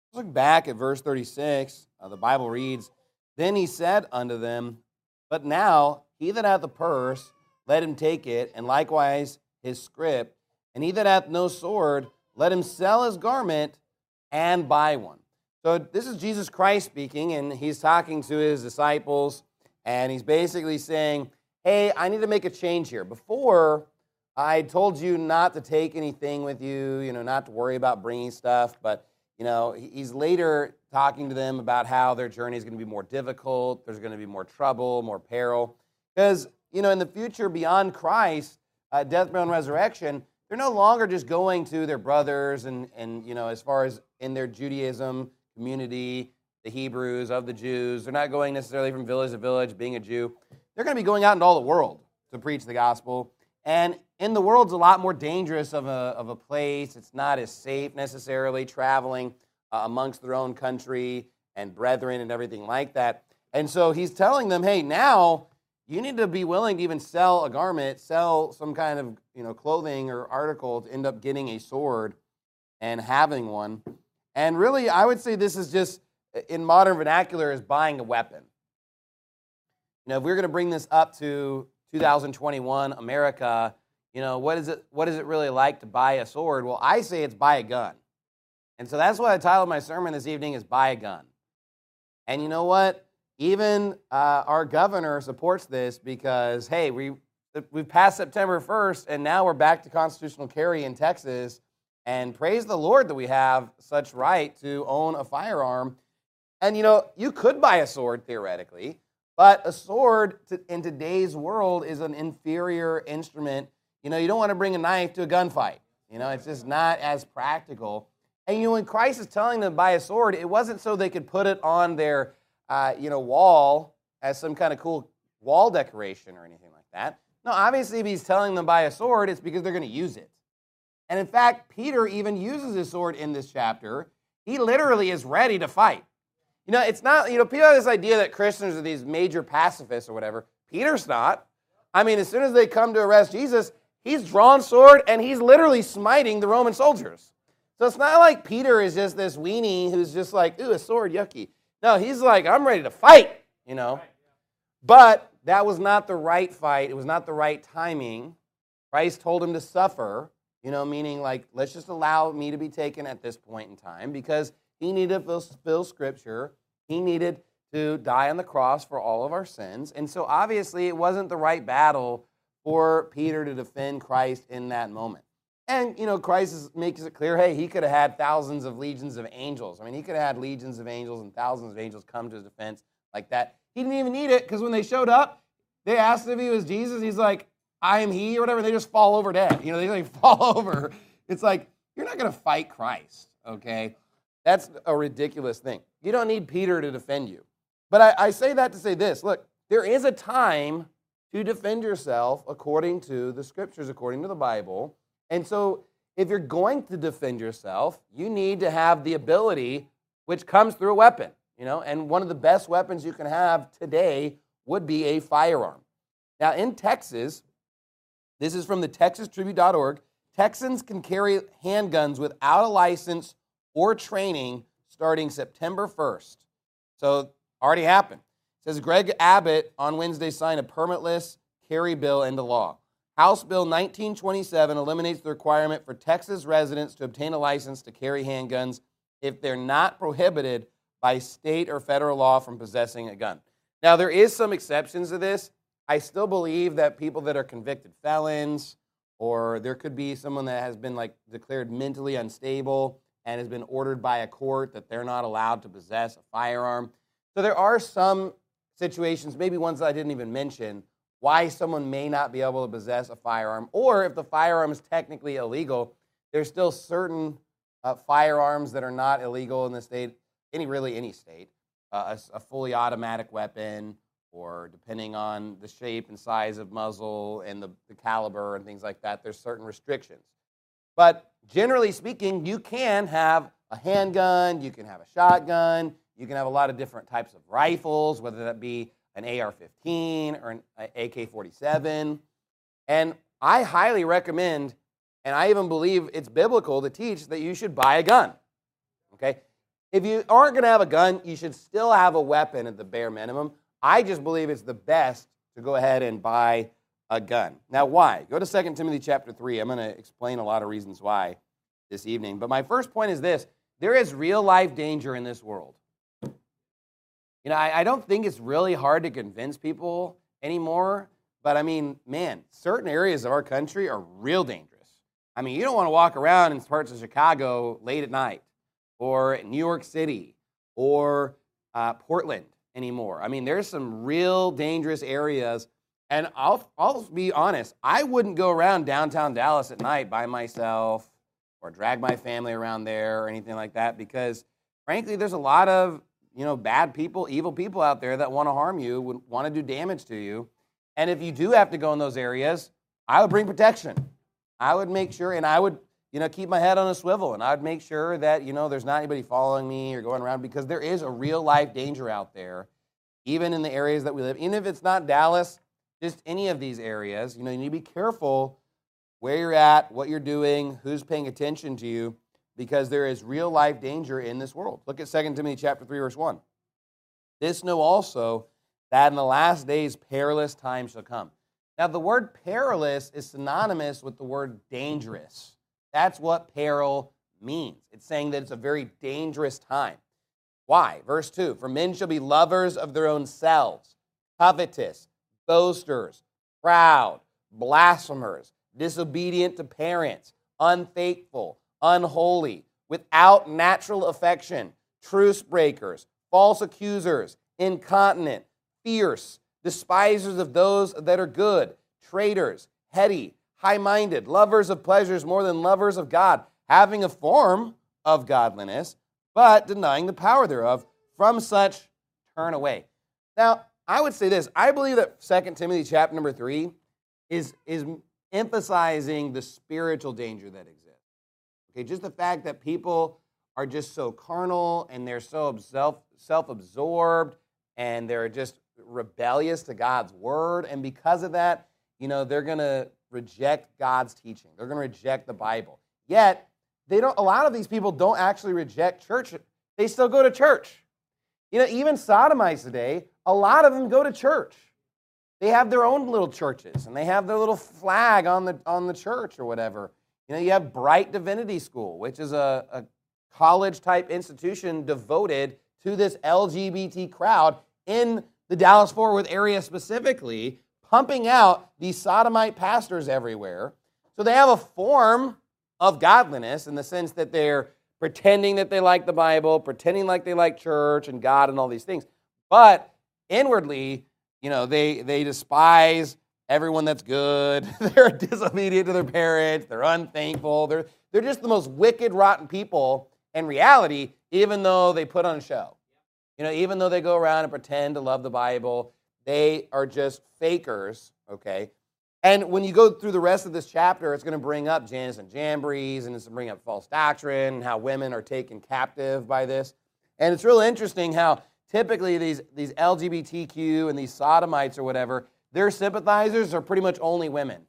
Look back at verse 36. The Bible reads, "Then he said unto them, But now he that hath a purse, let him take it, and likewise his scrip. And he that hath no sword, let him sell his garment and buy one." So this is Jesus Christ speaking, and he's talking to his disciples, and he's basically saying, hey, I need to make a change here. Before, I told you not to take anything with you, not to worry about bringing stuff, but he's later talking to them about how their journey is going to be more difficult. There's going to be more trouble, more peril. Because, in the future beyond Christ, death, burial, and resurrection, they're no longer just going to their brothers and as far as in their Judaism community, the Hebrews of the Jews. They're not going necessarily from village to village, being a Jew. They're going to be going out into all the world to preach the gospel. And in the world's a lot more dangerous of a place. It's not as safe necessarily traveling amongst their own country and brethren and everything like that. And so he's telling them, hey, now you need to be willing to even sell a garment, sell some kind of clothing or article to end up getting a sword and having one. And really, I would say this is just, in modern vernacular, is buying a weapon. If we're going to bring this up to 2021 America, what is it really like to buy a sword? Well, I say it's buy a gun. And so that's why I titled my sermon this evening is Buy a Gun. And you know what? Even our governor supports this because, hey, we've passed September 1st, and now we're back to constitutional carry in Texas. And praise the Lord that we have such right to own a firearm. And, you could buy a sword, theoretically, but a sword in today's world is an inferior instrument. You don't want to bring a knife to a gunfight. It's just not as practical. And, when Christ is telling them to buy a sword, it wasn't so they could put it on their, wall as some kind of cool wall decoration or anything like that. No, obviously, if he's telling them to buy a sword, it's because they're going to use it. And in fact, Peter even uses his sword in this chapter. He literally is ready to fight. It's not, people have this idea that Christians are these major pacifists or whatever. Peter's not. I mean, as soon as they come to arrest Jesus, he's drawn sword and he's literally smiting the Roman soldiers. So it's not like Peter is just this weenie who's just like, ooh, a sword, yucky. No, he's like, I'm ready to fight, But that was not the right fight. It was not the right timing. Christ told him to suffer. Meaning like, let's just allow me to be taken at this point in time because he needed to fulfill Scripture. He needed to die on the cross for all of our sins. And so obviously it wasn't the right battle for Peter to defend Christ in that moment. And, Christ makes it clear, hey, he could have had thousands of legions of angels. I mean, he could have had legions of angels and thousands of angels come to his defense like that. He didn't even need it because when they showed up, they asked if he was Jesus. He's like, I am he, or whatever. They just fall over dead. They like fall over. It's like, you're not going to fight Christ, okay? That's a ridiculous thing. You don't need Peter to defend you. But I say that to say this. Look, there is a time to defend yourself according to the Scriptures, according to the Bible. And so if you're going to defend yourself, you need to have the ability, which comes through a weapon. And one of the best weapons you can have today would be a firearm. Now, in Texas, this is from the TexasTribute.org. Texans can carry handguns without a license or training starting September 1st. So, already happened. It says Greg Abbott on Wednesday signed a permitless carry bill into law. House Bill 1927 eliminates the requirement for Texas residents to obtain a license to carry handguns if they're not prohibited by state or federal law from possessing a gun. Now, there is some exceptions to this. I still believe that people that are convicted felons, or there could be someone that has been declared mentally unstable and has been ordered by a court that they're not allowed to possess a firearm. So there are some situations, maybe ones that I didn't even mention, why someone may not be able to possess a firearm. Or if the firearm is technically illegal, there's still certain firearms that are not illegal in the state, any state. A fully automatic weapon, or depending on the shape and size of muzzle and the caliber and things like that, there's certain restrictions. But generally speaking, you can have a handgun, you can have a shotgun, you can have a lot of different types of rifles, whether that be an AR-15 or an AK-47. And I highly recommend, and I even believe it's biblical to teach that you should buy a gun. Okay? If you aren't going to have a gun, you should still have a weapon at the bare minimum. I just believe it's the best to go ahead and buy a gun. Now, why? Go to 2 Timothy chapter 3. I'm going to explain a lot of reasons why this evening. But my first point is this. There is real-life danger in this world. I don't think it's really hard to convince people anymore. But, I mean, man, certain areas of our country are real dangerous. I mean, you don't want to walk around in parts of Chicago late at night or New York City or Portland anymore. I mean, there's some real dangerous areas. And I'll be honest, I wouldn't go around downtown Dallas at night by myself or drag my family around there or anything like that because, frankly, there's a lot of, bad people, evil people out there that want to harm you, would want to do damage to you. And if you do have to go in those areas, I would bring protection. I would make sure, and I would, keep my head on a swivel, and I would make sure that, there's not anybody following me or going around because there is a real-life danger out there, even in the areas that we live. Even if it's not Dallas, just any of these areas, you need to be careful where you're at, what you're doing, who's paying attention to you, because there is real-life danger in this world. Look at 2 Timothy chapter 3, verse 1. This know also that in the last days perilous times shall come. Now, the word perilous is synonymous with the word dangerous. That's what peril means. It's saying that it's a very dangerous time. Why? Verse 2, for men shall be lovers of their own selves, covetous, boasters, proud, blasphemers, disobedient to parents, unfaithful, unholy, without natural affection, truce breakers, false accusers, incontinent, fierce, despisers of those that are good, traitors, heady, high-minded, lovers of pleasures more than lovers of God, having a form of godliness, but denying the power thereof. From such turn away. Now, I would say this. I believe that 2 Timothy chapter number 3 is emphasizing the spiritual danger that exists. Okay, just the fact that people are just so carnal and they're so self-absorbed and they're just rebellious to God's word. And because of that, they're going to reject God's teaching. They're going to reject the Bible. Yet, a lot of these people don't actually reject church. They still go to church. Even sodomites today, a lot of them go to church. They have their own little churches, and they have their little flag on the church or whatever. You have Bright Divinity School, which is a college-type institution devoted to this LGBT crowd in the Dallas-Fort Worth area specifically, pumping out these sodomite pastors everywhere. So they have a form of godliness in the sense that they're pretending that they like the Bible, pretending like they like church and God and all these things. But inwardly, they despise everyone that's good. They're disobedient to their parents. They're unthankful. They're just the most wicked, rotten people in reality, even though they put on a show. Even though they go around and pretend to love the Bible, they are just fakers, okay? And when you go through the rest of this chapter, it's going to bring up Jannes and Jambres, and it's going to bring up false doctrine, and how women are taken captive by this. And it's really interesting how typically these LGBTQ and these sodomites or whatever, their sympathizers are pretty much only women.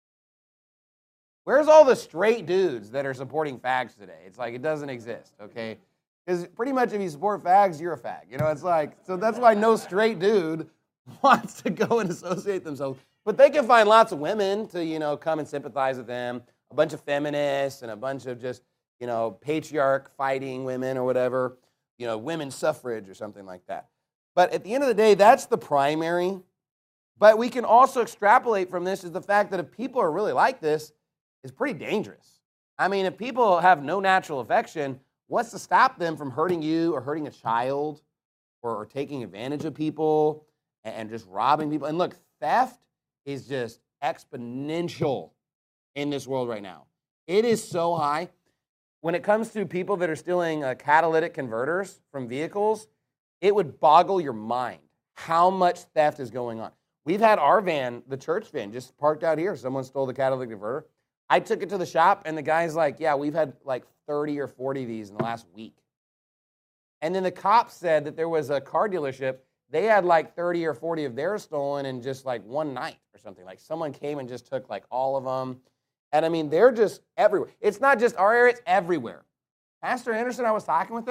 Where's all the straight dudes that are supporting fags today? It's like it doesn't exist, okay? Because pretty much if you support fags, you're a fag. It's like, so that's why no straight dude wants to go and associate themselves. But they can find lots of women to, come and sympathize with them, a bunch of feminists and a bunch of just, patriarch fighting women or whatever, women's suffrage or something like that. But at the end of the day, that's the primary. But we can also extrapolate from this is the fact that if people are really like this, it's pretty dangerous. I mean, if people have no natural affection, what's to stop them from hurting you or hurting a child or taking advantage of people and just robbing people? And look, theft is just exponential in this world right now. It is so high. When it comes to people that are stealing catalytic converters from vehicles, it would boggle your mind how much theft is going on. We've had our van, the church van, just parked out here. Someone stole the catalytic converter. I took it to the shop, and the guy's like, yeah, we've had like 30 or 40 of these in the last week. And then the cops said that there was a car dealership. They had like 30 or 40 of theirs stolen in just like one night or something. Like someone came and just took like all of them. And I mean, they're just everywhere. It's not just our area, it's everywhere. Pastor Anderson, I was talking with him.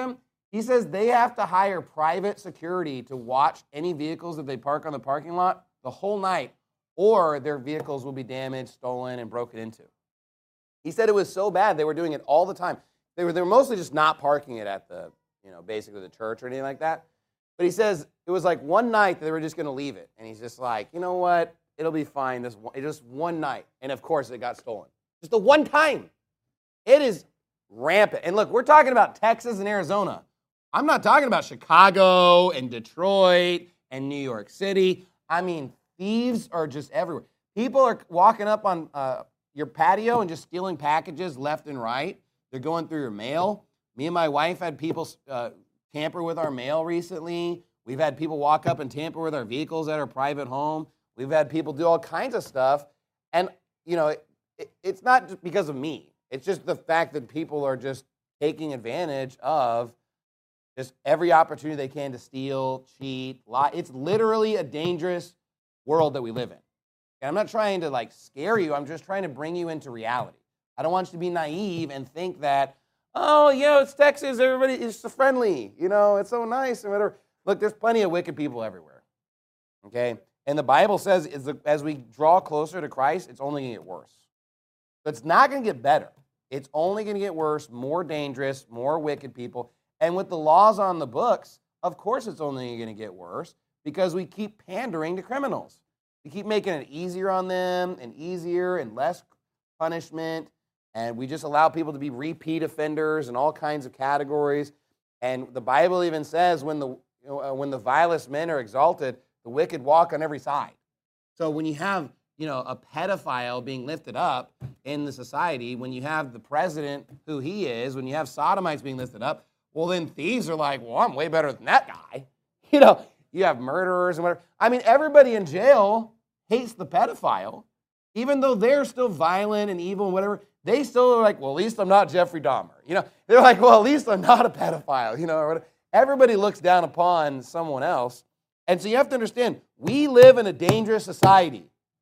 He says they have to hire private security to watch any vehicles that they park on the parking lot the whole night, or their vehicles will be damaged, stolen, and broken into. He said it was so bad they were doing it all the time. They were mostly just not parking it at the, basically the church or anything like that. But he says it was like one night that they were just going to leave it. And he's just like, you know what? It'll be fine. Just one night. And of course it got stolen. Just the one time. It is rampant. And look, we're talking about Texas and Arizona. I'm not talking about Chicago and Detroit and New York City. I mean, thieves are just everywhere. People are walking up on your patio and just stealing packages left and right. They're going through your mail. Me and my wife had people tamper with our mail recently. We've had people walk up and tamper with our vehicles at our private home. We've had people do all kinds of stuff. And, it's not just because of me. It's just the fact that people are just taking advantage of just every opportunity they can to steal, cheat, lie. It's literally a dangerous world that we live in. And I'm not trying to scare you. I'm just trying to bring you into reality. I don't want you to be naive and think that, oh, it's Texas, everybody is so friendly, it's so nice and whatever. Look, there's plenty of wicked people everywhere, okay? And the Bible says as we draw closer to Christ, it's only going to get worse. So it's not going to get better. It's only going to get worse, more dangerous, more wicked people. And with the laws on the books, of course it's only going to get worse because we keep pandering to criminals. We keep making it easier on them and easier and less punishment. And we just allow people to be repeat offenders in all kinds of categories. And the Bible even says when the vilest men are exalted, the wicked walk on every side. So when you have, a pedophile being lifted up in the society, when you have the president who he is, when you have sodomites being lifted up, well, then thieves are like, well, I'm way better than that guy. You have murderers and whatever. I mean, everybody in jail hates the pedophile. Even though they're still violent and evil and whatever, they still are like, well, at least I'm not Jeffrey Dahmer. They're like, well, at least I'm not a pedophile. Or whatever. Everybody looks down upon someone else. And so you have to understand, we live in a dangerous society.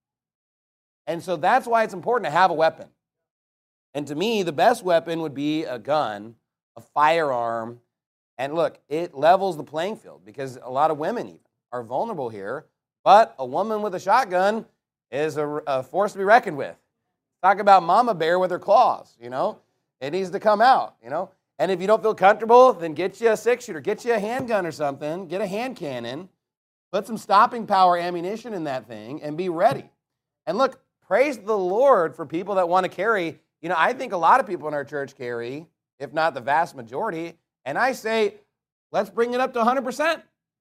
And so that's why it's important to have a weapon. And to me, the best weapon would be a gun, a firearm. And look, it levels the playing field because a lot of women even are vulnerable here. But a woman with a shotgun is a force to be reckoned with. Talk about mama bear with her claws, It needs to come out, And if you don't feel comfortable, then get you a 6-shooter, get you a handgun or something, get a hand cannon, put some stopping power ammunition in that thing, and be ready. And look, praise the Lord for people that want to carry. I think a lot of people in our church carry, if not the vast majority, and I say, let's bring it up to 100%.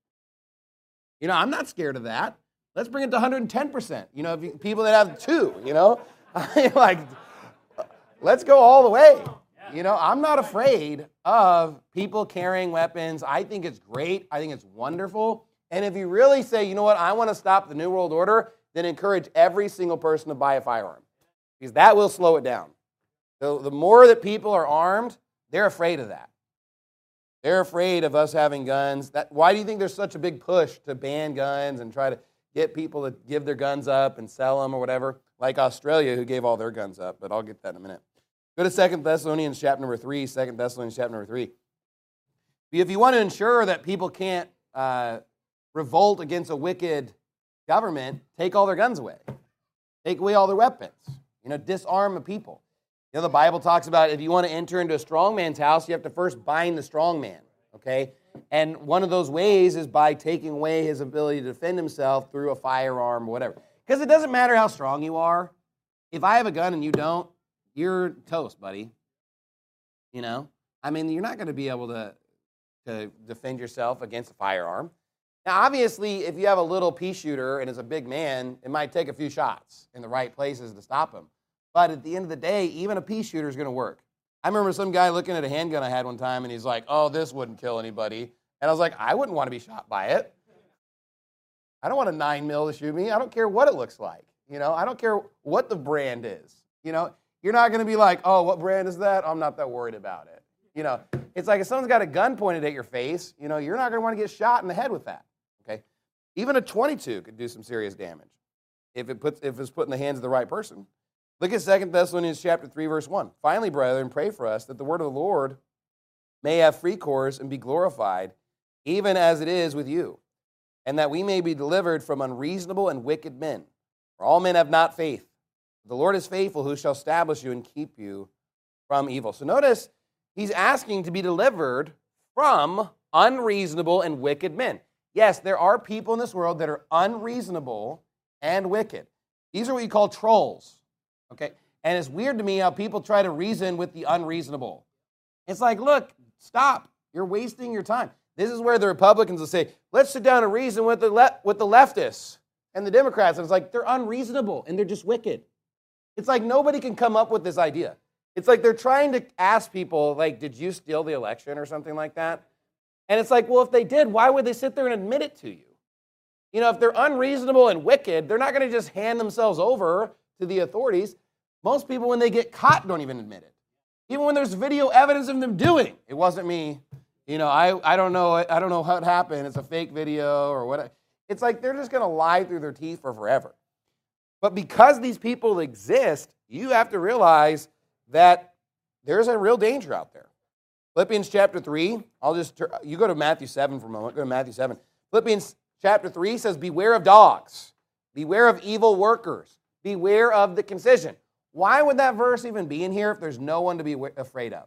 I'm not scared of that. Let's bring it to 110%. People that have 2, let's go all the way. I'm not afraid of people carrying weapons. I think it's great. I think it's wonderful. And if you really say, you know what, I want to stop the New World Order, then encourage every single person to buy a firearm because that will slow it down. So the more that people are armed, they're afraid of that. They're afraid of us having guns. Why do you think there's such a big push to ban guns and try to get people to give their guns up and sell them or whatever, like Australia, who gave all their guns up, but I'll get that in a minute. Go to 2 Thessalonians chapter number 3, 2 Thessalonians chapter number 3. If you want to ensure that people can't revolt against a wicked government, take all their guns away. Take away all their weapons. Disarm the people. The Bible talks about if you want to enter into a strong man's house, you have to first bind the strong man, okay? And one of those ways is by taking away his ability to defend himself through a firearm or whatever. Because it doesn't matter how strong you are. If I have a gun and you don't, you're toast, buddy. You're not going to be able to defend yourself against a firearm. Now, obviously, if you have a little pea shooter and is a big man, it might take a few shots in the right places to stop him. But at the end of the day, even a pea shooter is going to work. I remember some guy looking at a handgun I had one time, and he's like, oh, this wouldn't kill anybody. And I was like, I wouldn't want to be shot by it. I don't want a 9mm to shoot me. I don't care what it looks like. I don't care what the brand is. You're not going to be like, oh, what brand is that? I'm not that worried about it. It's like if someone's got a gun pointed at your face, you're not going to want to get shot in the head with that. Okay? Even a .22 could do some serious damage if it's put in the hands of the right person. Look at 2 Thessalonians chapter 3, verse 1. Finally, brethren, pray for us that the word of the Lord may have free course and be glorified, even as it is with you, and that we may be delivered from unreasonable and wicked men. For all men have not faith. The Lord is faithful, who shall establish you and keep you from evil. So notice, he's asking to be delivered from unreasonable and wicked men. Yes, there are people in this world that are unreasonable and wicked. These are what you call trolls, okay? And it's weird to me how people try to reason with the unreasonable. It's like, look, stop. You're wasting your time. This is where the Republicans will say, let's sit down and reason with the leftists and the Democrats. And it's like, they're unreasonable and they're just wicked. It's like nobody can come up with this idea. It's like they're trying to ask people, like, did you steal the election or something like that? And it's like, well, if they did, why would they sit there and admit it to you? You know, if they're unreasonable and wicked, they're not going to just hand themselves over to the authorities. Most people, when they get caught, don't even admit it. Even when there's video evidence of them doing it wasn't me. You know, I don't know. I don't know how it happened. It's a fake video or what. It's like they're just going to lie through their teeth for forever. But because these people exist, you have to realize that there's a real danger out there. Philippians chapter 3, you go to Matthew 7 for a moment. Go to Matthew 7. Philippians chapter 3 says, beware of dogs. Beware of evil workers. Beware of the concision. Why would that verse even be in here if there's no one to be afraid of?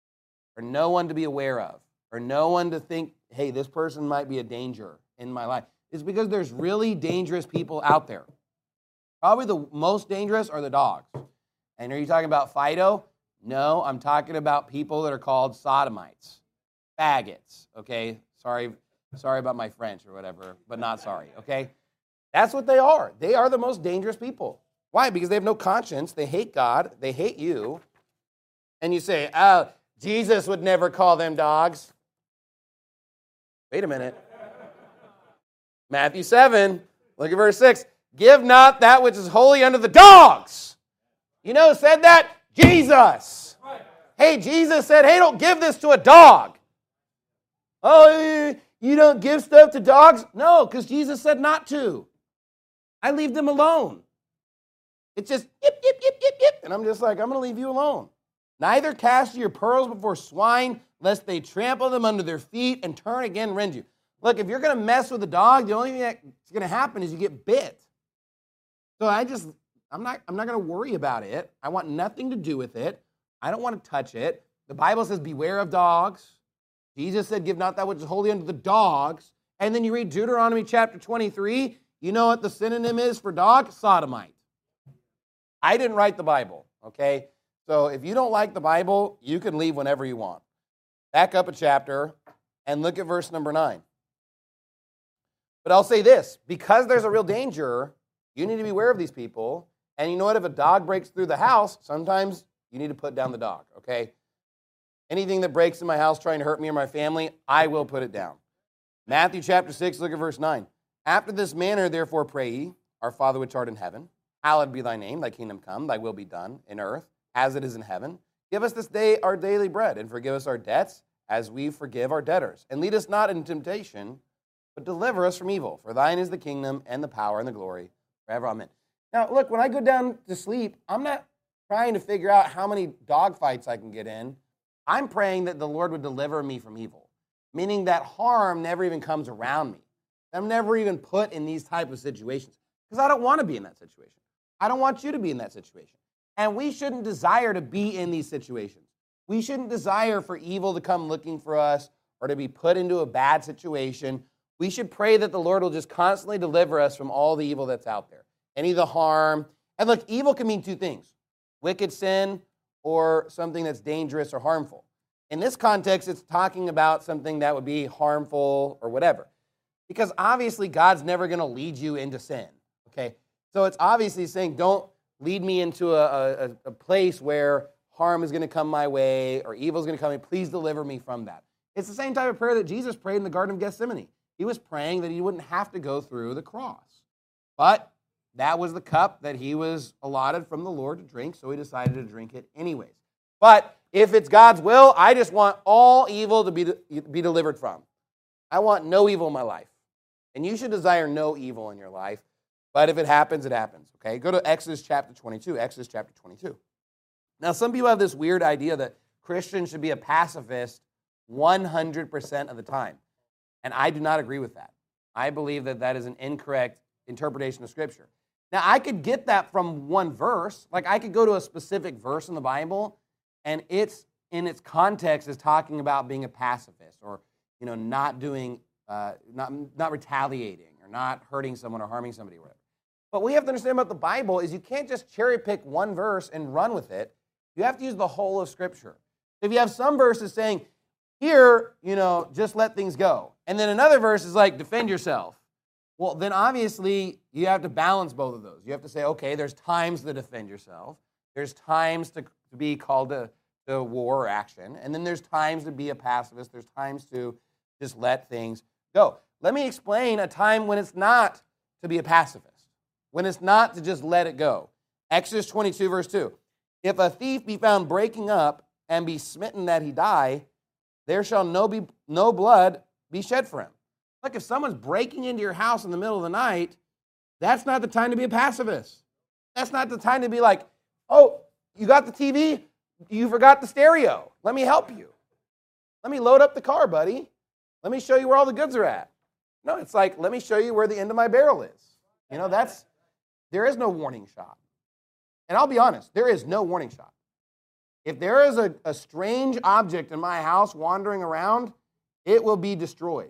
Or no one to be aware of? Or no one to think, hey, this person might be a danger in my life? It's because there's really dangerous people out there. Probably the most dangerous are the dogs. And are you talking about Fido? No, I'm talking about people that are called sodomites, faggots, okay? Sorry about my French or whatever, but not sorry, okay? That's what they are. They are the most dangerous people. Why? Because they have no conscience. They hate God. They hate you. And you say, oh, Jesus would never call them dogs. Wait a minute. Matthew 7, look at verse 6. Give not that which is holy unto the dogs. You know who said that? Jesus. Hey, Jesus said, hey, don't give this to a dog. Oh, you don't give stuff to dogs? No, because Jesus said not to. I leave them alone. It's just yip, yip, yip, yip, yip. And I'm just like, I'm going to leave you alone. Neither cast your pearls before swine, lest they trample them under their feet and turn again and rend you. Look, if you're going to mess with a dog, the only thing that's going to happen is you get bit. So I'm not going to worry about it. I want nothing to do with it. I don't want to touch it. The Bible says, beware of dogs. Jesus said, give not that which is holy unto the dogs. And then you read Deuteronomy chapter 23. You know what the synonym is for dog? Sodomite. I didn't write the Bible, okay? So if you don't like the Bible, you can leave whenever you want. Back up a chapter and look at verse number 9. But I'll say this, because there's a real danger, you need to be aware of these people. And you know what? If a dog breaks through the house, sometimes you need to put down the dog, okay? Anything that breaks in my house trying to hurt me or my family, I will put it down. Matthew chapter 6, look at verse 9. After this manner, therefore, pray ye, our Father which art in heaven, hallowed be thy name, thy kingdom come, thy will be done in earth, as it is in heaven. Give us this day our daily bread, and forgive us our debts, as we forgive our debtors. And lead us not into temptation, but deliver us from evil. For thine is the kingdom, and the power, and the glory, forever. Amen. Now, look, when I go down to sleep, I'm not trying to figure out how many dog fights I can get in. I'm praying that the Lord would deliver me from evil, meaning that harm never even comes around me. I'm never even put in these type of situations because I don't want to be in that situation. I don't want you to be in that situation. And we shouldn't desire to be in these situations. We shouldn't desire for evil to come looking for us or to be put into a bad situation. We should pray that the Lord will just constantly deliver us from all the evil that's out there, any of the harm. And look, evil can mean two things, wicked sin or something that's dangerous or harmful. In this context, it's talking about something that would be harmful or whatever. Because obviously, God's never going to lead you into sin, okay? So it's obviously saying, don't lead me into a place where harm is going to come my way or evil is going to come in. Please deliver me from that. It's the same type of prayer that Jesus prayed in the Garden of Gethsemane. He was praying that he wouldn't have to go through the cross. But that was the cup that he was allotted from the Lord to drink, so he decided to drink it anyways. But if it's God's will, I just want all evil to be delivered from. I want no evil in my life. And you should desire no evil in your life. But if it happens, it happens. Okay? Go to Exodus chapter 22. Exodus chapter 22. Now, some people have this weird idea that Christians should be a pacifist 100% of the time. And I do not agree with that. I believe that that is an incorrect interpretation of Scripture. Now, I could get that from one verse. Like, I could go to a specific verse in the Bible, and it's in its context is talking about being a pacifist, or not doing, not retaliating, or not hurting someone or harming somebody, or whatever. But what we have to understand about the Bible is you can't just cherry pick one verse and run with it. You have to use the whole of Scripture. If you have some verses saying, here, just let things go, and then another verse is like, defend yourself. Well, then obviously you have to balance both of those. You have to say, okay, there's times to defend yourself. There's times to be called to war or action. And then there's times to be a pacifist. There's times to just let things go. Let me explain a time when it's not to be a pacifist, when it's not to just let it go. Exodus 22, verse 2. If a thief be found breaking up and be smitten that he die, there shall no blood be shed for him. Look, if someone's breaking into your house in the middle of the night, that's not the time to be a pacifist. That's not the time to be like, oh, you got the TV? You forgot the stereo. Let me help you. Let me load up the car, buddy. Let me show you where all the goods are at. No, it's like, let me show you where the end of my barrel is. There is no warning shot. And I'll be honest, there is no warning shot. If there is a strange object in my house wandering around, it will be destroyed.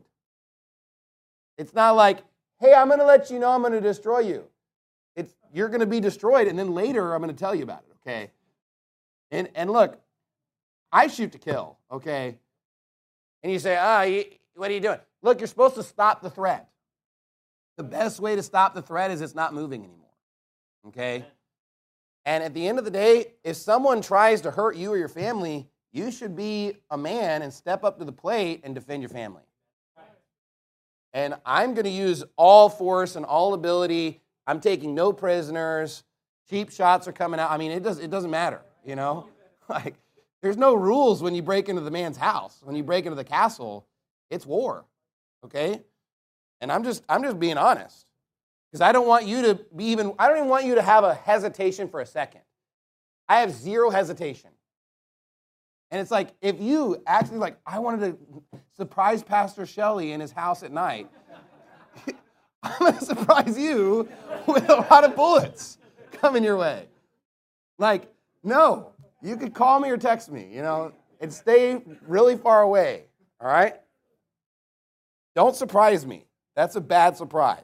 It's not like, hey, I'm going to let you know I'm going to destroy you. You're going to be destroyed, and then later I'm going to tell you about it, okay? And look, I shoot to kill, okay? And you say, what are you doing? Look, you're supposed to stop the threat. The best way to stop the threat is it's not moving anymore, okay? And at the end of the day, if someone tries to hurt you or your family, you should be a man and step up to the plate and defend your family. And I'm going to use all force and all ability. I'm taking no prisoners. Cheap shots are coming out. I mean, it doesn't matter, Like, there's no rules when you break into the man's house. When you break into the castle, it's war, okay? And I'm just being honest, because I don't even want you to have a hesitation for a second. I have zero hesitation. And it's like, if you actually I wanted to surprise Pastor Shelley in his house at night, I'm going to surprise you with a lot of bullets coming your way. No, you could call me or text me, and stay really far away, all right? Don't surprise me. That's a bad surprise.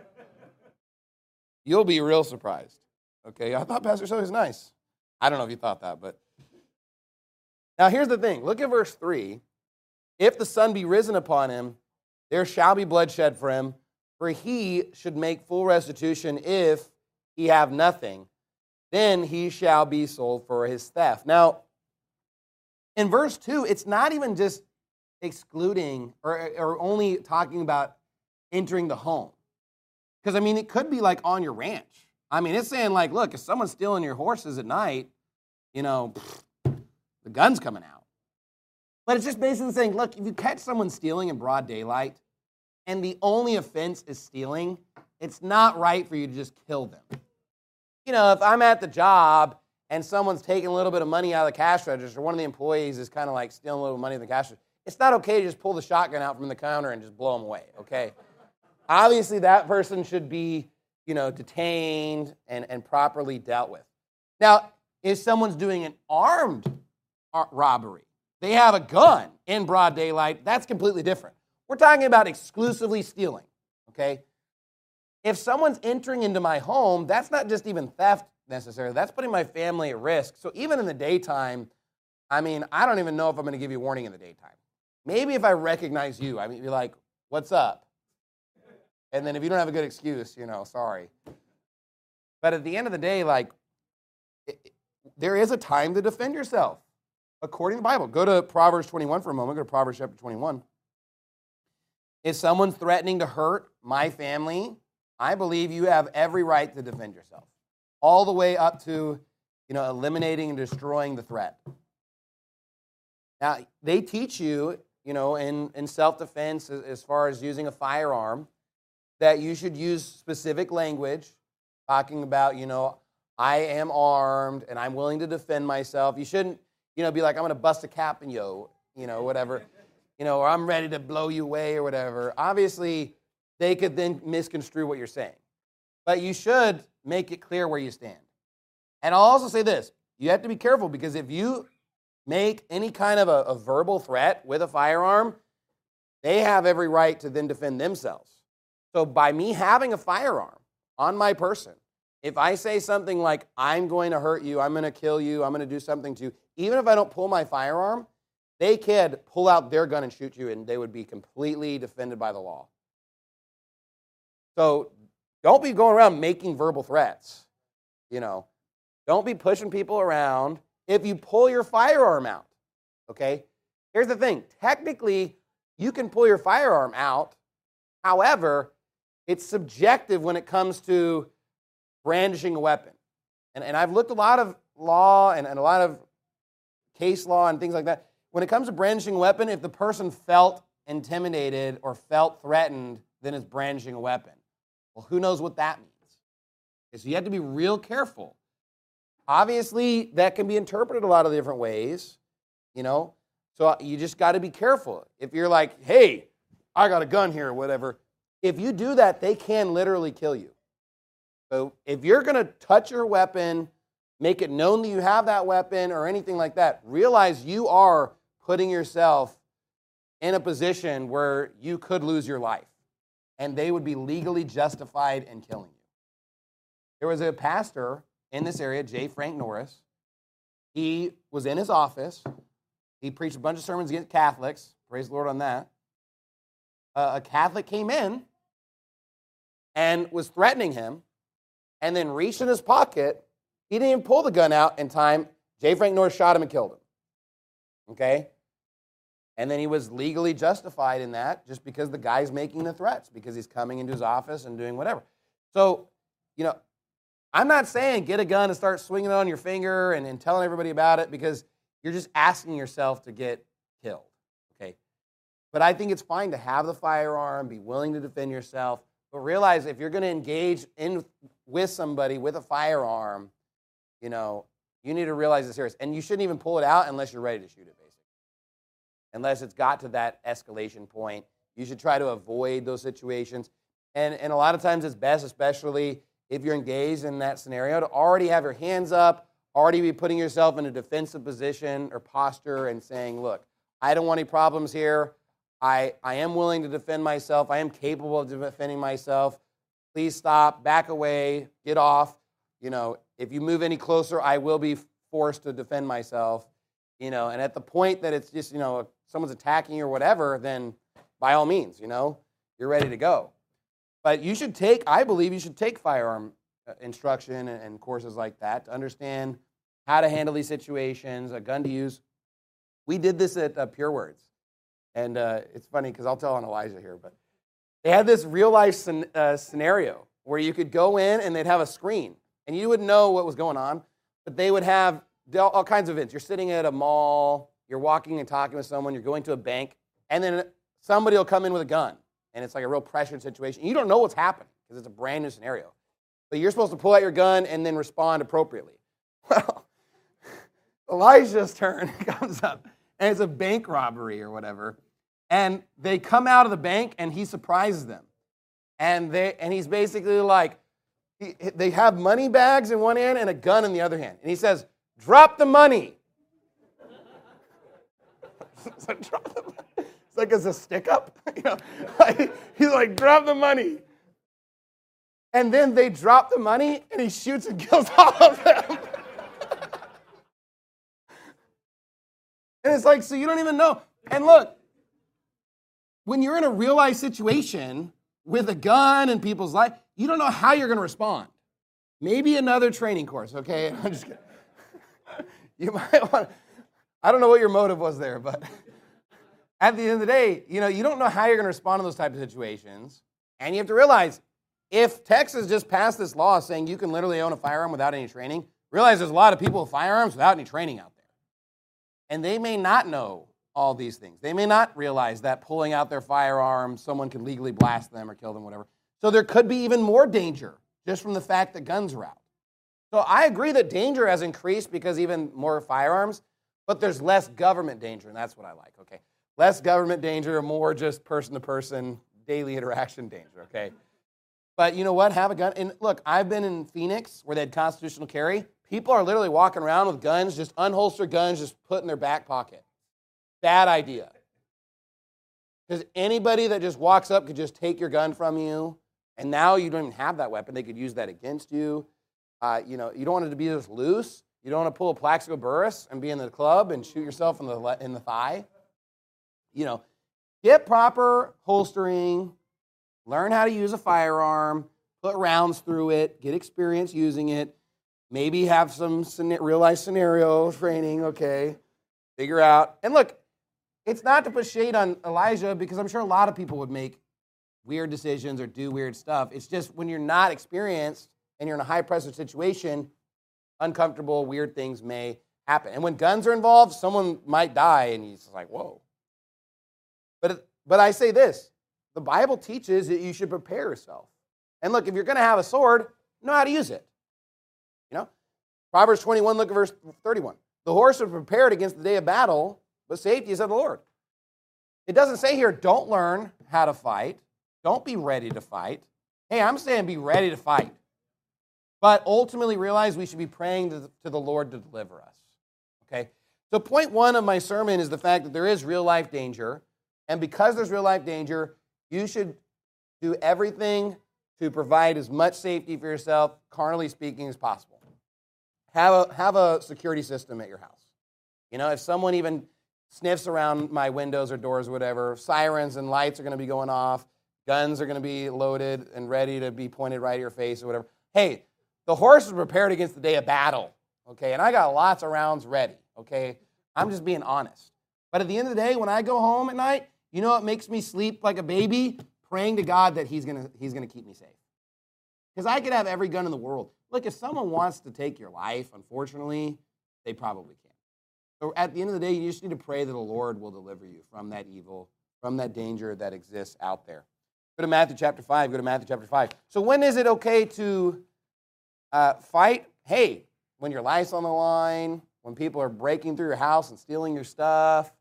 You'll be real surprised, okay? I thought Pastor Shelley was nice. I don't know if you thought that, but... Now, here's the thing. Look at verse 3. If the sun be risen upon him, there shall be blood shed for him, for he should make full restitution if he have nothing. Then he shall be sold for his theft. Now, in verse 2, it's not even just excluding or only talking about entering the home. Because, it could be on your ranch. It's saying look, if someone's stealing your horses at night, the gun's coming out. But it's just basically saying, look, if you catch someone stealing in broad daylight and the only offense is stealing, it's not right for you to just kill them. If I'm at the job and someone's taking a little bit of money out of the cash register, one of the employees is kind of stealing a little money in the cash register, it's not okay to just pull the shotgun out from the counter and just blow them away, okay? Obviously, that person should be, detained and properly dealt with. Now, if someone's doing an armed robbery, they have a gun in broad daylight, that's completely different. We're talking about exclusively stealing, okay? If someone's entering into my home, that's not just even theft necessarily. That's putting my family at risk. So even in the daytime, I don't even know if I'm going to give you a warning in the daytime. Maybe if I recognize you, be like, what's up? And then if you don't have a good excuse, sorry. But at the end of the day, there is a time to defend yourself, according to the Bible. Go to Proverbs 21 for a moment. Go to Proverbs chapter 21. If someone's threatening to hurt my family, I believe you have every right to defend yourself, all the way up to, eliminating and destroying the threat. Now, they teach you, in self-defense as far as using a firearm, that you should use specific language, talking about, I am armed and I'm willing to defend myself. You shouldn't, be like, I'm going to bust a cap in you, whatever. or I'm ready to blow you away or whatever, obviously they could then misconstrue what you're saying. But you should make it clear where you stand. And I'll also say this. You have to be careful because if you make any kind of a verbal threat with a firearm, they have every right to then defend themselves. So by me having a firearm on my person, if I say something like, I'm going to hurt you, I'm going to kill you, I'm going to do something to you, even if I don't pull my firearm, they could pull out their gun and shoot you, and they would be completely defended by the law. So don't be going around making verbal threats. Don't be pushing people around if you pull your firearm out, okay? Here's the thing. Technically, you can pull your firearm out. However, it's subjective when it comes to brandishing a weapon. And I've looked a lot of law and a lot of case law and things like that. When it comes to brandishing a weapon, if the person felt intimidated or felt threatened, then it's brandishing a weapon. Well, who knows what that means? So you have to be real careful. Obviously, that can be interpreted a lot of different ways, So you just got to be careful. If you're like, hey, I got a gun here or whatever, if you do that, they can literally kill you. So if you're going to touch your weapon, make it known that you have that weapon or anything like that, realize you are putting yourself in a position where you could lose your life, and they would be legally justified in killing you. There was a pastor in this area, J. Frank Norris. He was in his office. He preached a bunch of sermons against Catholics. Praise the Lord on that. A Catholic came in and was threatening him, and then reached in his pocket. He didn't even pull the gun out in time. J. Frank Norris shot him and killed him. Okay? And then he was legally justified in that just because the guy's making the threats, because he's coming into his office and doing whatever. So, I'm not saying get a gun and start swinging it on your finger and telling everybody about it, because you're just asking yourself to get killed. Okay? But I think it's fine to have the firearm, be willing to defend yourself, but realize if you're going to engage with somebody with a firearm, you need to realize it's serious. And you shouldn't even pull it out unless you're ready to shoot it, basically. Unless it's got to that escalation point. You should try to avoid those situations. And a lot of times it's best, especially if you're engaged in that scenario, to already have your hands up, already be putting yourself in a defensive position or posture and saying, look, I don't want any problems here. I am willing to defend myself. I am capable of defending myself. Please stop, back away, get off. If you move any closer, I will be forced to defend myself. And at the point that it's just, if someone's attacking you or whatever, then by all means, you're ready to go. But I believe you should take firearm instruction and courses like that to understand how to handle these situations, a gun to use. We did this at Pure Words. And it's funny because I'll tell on Elijah here, but they had this real-life scenario where you could go in and they'd have a screen. And you wouldn't know what was going on, but they would have all kinds of events. You're sitting at a mall, you're walking and talking with someone, you're going to a bank, and then somebody will come in with a gun. And it's like a real pressured situation. You don't know what's happening because it's a brand new scenario. But you're supposed to pull out your gun and then respond appropriately. Well, Elijah's turn comes up, and it's a bank robbery or whatever. And they come out of the bank, and he surprises them. And he's basically like, they have money bags in one hand and a gun in the other hand. And he says, drop the money. It's like, drop the money. It's like it's a stick up. He's like, drop the money. And then they drop the money, and he shoots and kills all of them. And it's like, so you don't even know. And look, when you're in a real-life situation with a gun in people's life, you don't know how you're going to respond. Maybe another training course, okay? I'm just kidding. You might want to, I don't know what your motive was there, but at the end of the day, you don't know how you're going to respond to those types of situations. And you have to realize, if Texas just passed this law saying you can literally own a firearm without any training, realize there's a lot of people with firearms without any training out there. And they may not know all these things. They may not realize that pulling out their firearm, someone can legally blast them or kill them, whatever. So there could be even more danger just from the fact that guns are out. So I agree that danger has increased because even more firearms, but there's less government danger, and that's what I like, okay? Less government danger, more just person-to-person, daily interaction danger, okay? But you know what? Have a gun. And look, I've been in Phoenix where they had constitutional carry. People are literally walking around with guns, just unholstered guns, just put in their back pocket. Bad idea. Because anybody that just walks up could just take your gun from you, and now you don't even have that weapon. They could use that against you. You don't want it to be just loose. You don't want to pull a Plaxico Burress and be in the club and shoot yourself in the thigh. Get proper holstering. Learn how to use a firearm, put rounds through it, get experience using it, maybe have some real-life scenario training, okay? Figure out. And look, it's not to put shade on Elijah because I'm sure a lot of people would make weird decisions or do weird stuff. It's just when you're not experienced and you're in a high-pressure situation, uncomfortable, weird things may happen. And when guns are involved, someone might die, and you're just like, whoa. But I say this. The Bible teaches that you should prepare yourself. And look, if you're going to have a sword, know how to use it. Proverbs 21, look at verse 31. The horse is prepared against the day of battle, but safety is of the Lord. It doesn't say here, don't learn how to fight. Don't be ready to fight. Hey, I'm saying be ready to fight. But ultimately realize we should be praying to the Lord to deliver us. Okay? So point one of my sermon is the fact that there is real-life danger. And because there's real-life danger, you should do everything to provide as much safety for yourself, carnally speaking, as possible. Have a security system at your house. If someone even sniffs around my windows or doors or whatever, sirens and lights are going to be going off, guns are going to be loaded and ready to be pointed right at your face or whatever. Hey, the horse is prepared against the day of battle, okay? And I got lots of rounds ready, okay? I'm just being honest. But at the end of the day, when I go home at night, you know what makes me sleep like a baby? Praying to God that He's gonna keep me safe. Because I could have every gun in the world. Look, if someone wants to take your life, unfortunately, they probably can. So at the end of the day, you just need to pray that the Lord will deliver you from that evil, from that danger that exists out there. Go to Matthew chapter 5. Go to Matthew chapter 5. So when is it okay to fight? Hey, when your life's on the line, when people are breaking through your house and stealing your stuff.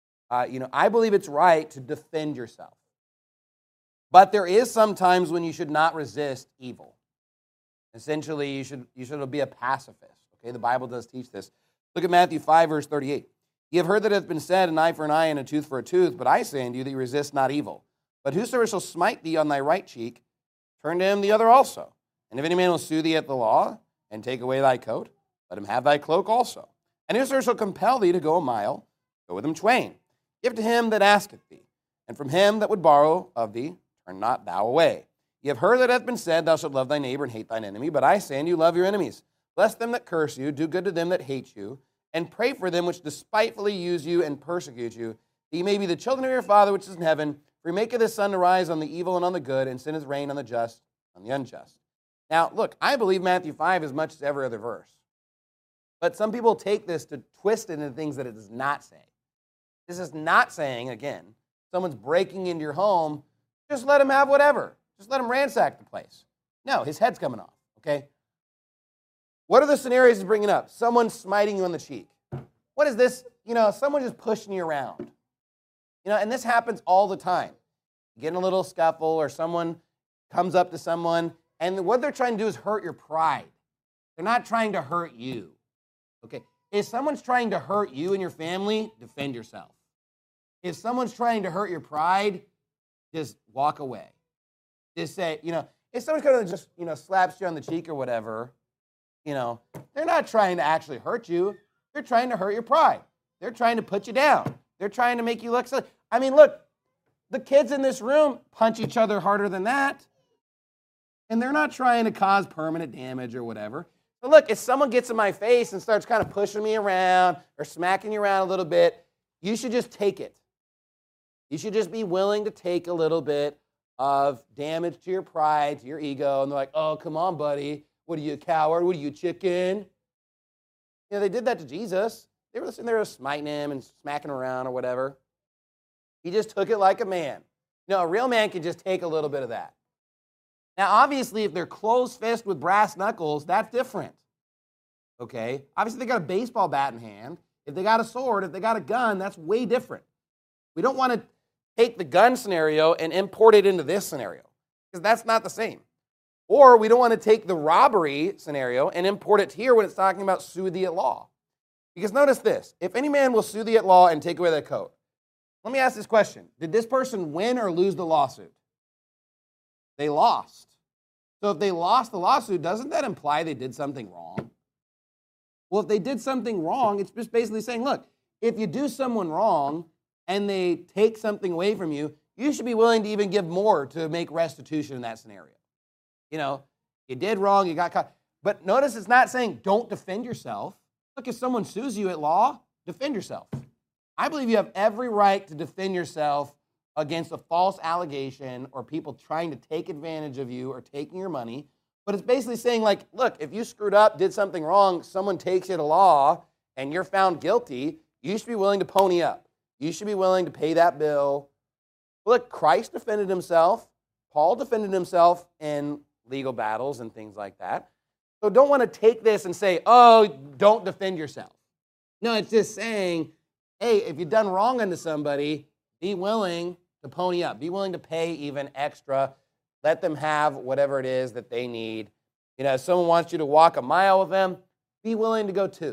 I believe it's right to defend yourself. But there is some times when you should not resist evil. Essentially, you should be a pacifist. Okay, the Bible does teach this. Look at Matthew 5, verse 38. You have heard that it hath been said, an eye for an eye and a tooth for a tooth, but I say unto you that you resist not evil. But whosoever shall smite thee on thy right cheek, turn to him the other also. And if any man will sue thee at the law, and take away thy coat, let him have thy cloak also. And whosoever shall compel thee to go a mile, go with him twain. Give to him that asketh thee, and from him that would borrow of thee, turn not thou away. Ye have heard that it hath been said, thou shalt love thy neighbor and hate thine enemy. But I say unto you, love your enemies. Bless them that curse you, do good to them that hate you, and pray for them which despitefully use you and persecute you, that ye may be the children of your Father which is in heaven. For he maketh his sun to rise on the evil and on the good, and sendeth rain on the just and on the unjust. Now, look, I believe Matthew 5 as much as every other verse. But some people take this to twist it into things that it does not say. This is not saying, again, someone's breaking into your home, just let him have whatever. Just let him ransack the place. No, his head's coming off, okay? What are the scenarios he's bringing up? Someone smiting you on the cheek. What is this? Someone just pushing you around. And this happens all the time. You get in a little scuffle or someone comes up to someone, and what they're trying to do is hurt your pride. They're not trying to hurt you, okay? If someone's trying to hurt you and your family, defend yourself. If someone's trying to hurt your pride, just walk away. Just say, if someone's going to just, slaps you on the cheek or whatever, they're not trying to actually hurt you. They're trying to hurt your pride. They're trying to put you down. They're trying to make you look silly. I mean, look, the kids in this room punch each other harder than that, and they're not trying to cause permanent damage or whatever. But look, if someone gets in my face and starts kind of pushing me around or smacking you around a little bit, you should just take it. You should just be willing to take a little bit of damage to your pride, to your ego, and they're like, oh, come on, buddy. What are you, a coward? What are you, chicken? They did that to Jesus. They were sitting there smiting him and smacking him around or whatever. He just took it like a man. A real man can just take a little bit of that. Now, obviously, if they're closed fist with brass knuckles, that's different. Okay? Obviously, they got a baseball bat in hand. If they got a sword, if they got a gun, that's way different. We don't want to take the gun scenario and import it into this scenario, because that's not the same. Or we don't want to take the robbery scenario and import it here when it's talking about sue thee at law. Because notice this, if any man will sue thee at law and take away thy coat. Let me ask this question. Did this person win or lose the lawsuit? They lost. So if they lost the lawsuit, doesn't that imply they did something wrong? Well, if they did something wrong, it's just basically saying, look, if you do someone wrong and they take something away from you, you should be willing to even give more to make restitution in that scenario. You know, you did wrong, you got caught. But notice it's not saying don't defend yourself. Look, if someone sues you at law, defend yourself. I believe you have every right to defend yourself against a false allegation or people trying to take advantage of you or taking your money. But it's basically saying, like, look, if you screwed up, did something wrong, someone takes you to law, and you're found guilty, you should be willing to pony up. You should be willing to pay that bill. Look, Christ defended himself. Paul defended himself in legal battles and things like that. So don't want to take this and say, oh, don't defend yourself. No, it's just saying, hey, if you've done wrong unto somebody, be willing to pony up. Be willing to pay even extra. Let them have whatever it is that they need. You know, if someone wants you to walk a mile with them, be willing to go 2.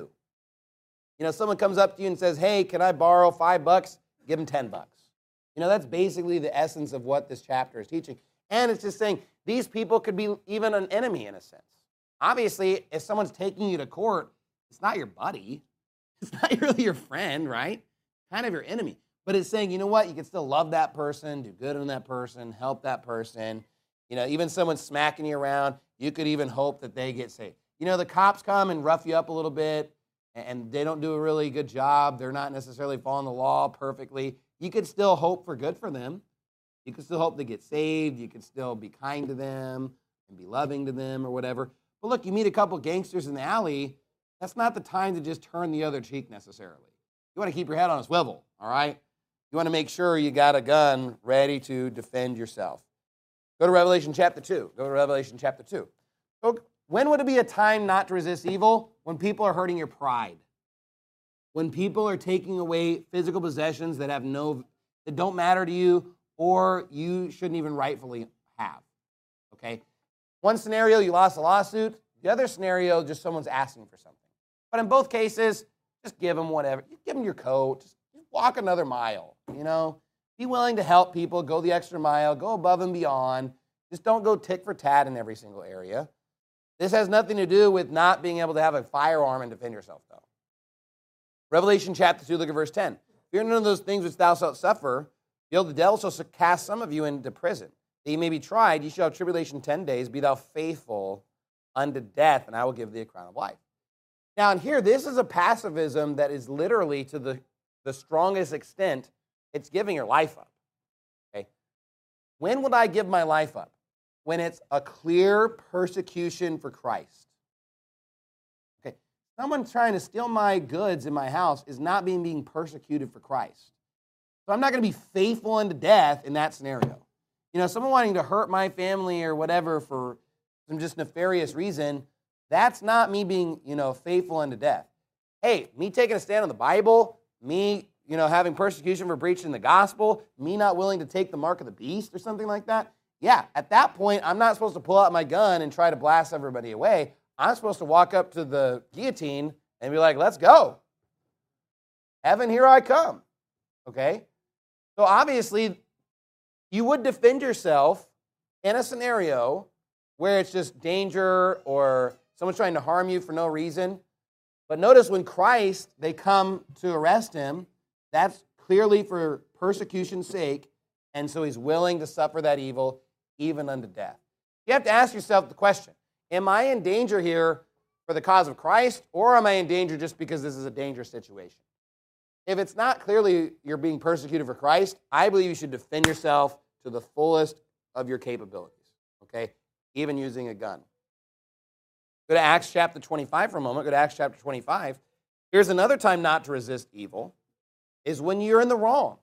You know, someone comes up to you and says, hey, can I borrow $5? Give them $10. You know, that's basically the essence of what this chapter is teaching. And it's just saying these people could be even an enemy in a sense. Obviously, if someone's taking you to court, it's not your buddy. It's not really your friend, right? Kind of your enemy. But it's saying, you know what? You can still love that person, do good on that person, help that person. You know, even someone smacking you around, you could even hope that they get saved. You know, the cops come and rough you up a little bit, and they don't do a really good job. They're not necessarily following the law perfectly. You could still hope for good for them. You could still hope they get saved. You could still be kind to them and be loving to them or whatever. But look, you meet a couple gangsters in the alley, that's not the time to just turn the other cheek necessarily. You want to keep your head on a swivel, all right? You want to make sure you got a gun ready to defend yourself. Go to Revelation chapter 2. Go to Revelation chapter 2. So when would it be a time not to resist evil? When people are hurting your pride. When people are taking away physical possessions that don't matter to you or you shouldn't even rightfully have. Okay? One scenario, you lost a lawsuit. The other scenario, just someone's asking for something. But in both cases, just give them whatever. Give them your coat. Just walk another mile, you know. Be willing to help people, go the extra mile, go above and beyond. Just don't go tick for tat in every single area. This has nothing to do with not being able to have a firearm and defend yourself, though. Revelation chapter 2, look at verse 10. Fear none of those things which thou shalt suffer. Behold, the devil shall cast some of you into prison, that ye may be tried. Ye shall have tribulation 10 days. Be thou faithful unto death, and I will give thee a crown of life. Now, and here, this is a pacifism that is literally to the strongest extent, it's giving your life up. Okay? When would I give my life up? When it's a clear persecution for Christ. Okay, someone trying to steal my goods in my house is not being persecuted for Christ. So I'm not going to be faithful unto death in that scenario. You know, someone wanting to hurt my family or whatever for some just nefarious reason, that's not me being, faithful unto death. Hey, me taking a stand on the Bible, me, having persecution for preaching the gospel, me not willing to take the mark of the beast or something like that, yeah, at that point, I'm not supposed to pull out my gun and try to blast everybody away. I'm supposed to walk up to the guillotine and be like, let's go. Heaven, here I come. Okay? So obviously, you would defend yourself in a scenario where it's just danger or someone's trying to harm you for no reason. But notice when Christ, they come to arrest him, that's clearly for persecution's sake, and so he's willing to suffer that evil even unto death. You have to ask yourself the question, am I in danger here for the cause of Christ, or am I in danger just because this is a dangerous situation? If it's not clearly you're being persecuted for Christ, I believe you should defend yourself to the fullest of your capabilities, okay? Even using a gun. Go to Acts chapter 25 for a moment. Go to Acts chapter 25. Here's another time not to resist evil, is when you're in the wrong.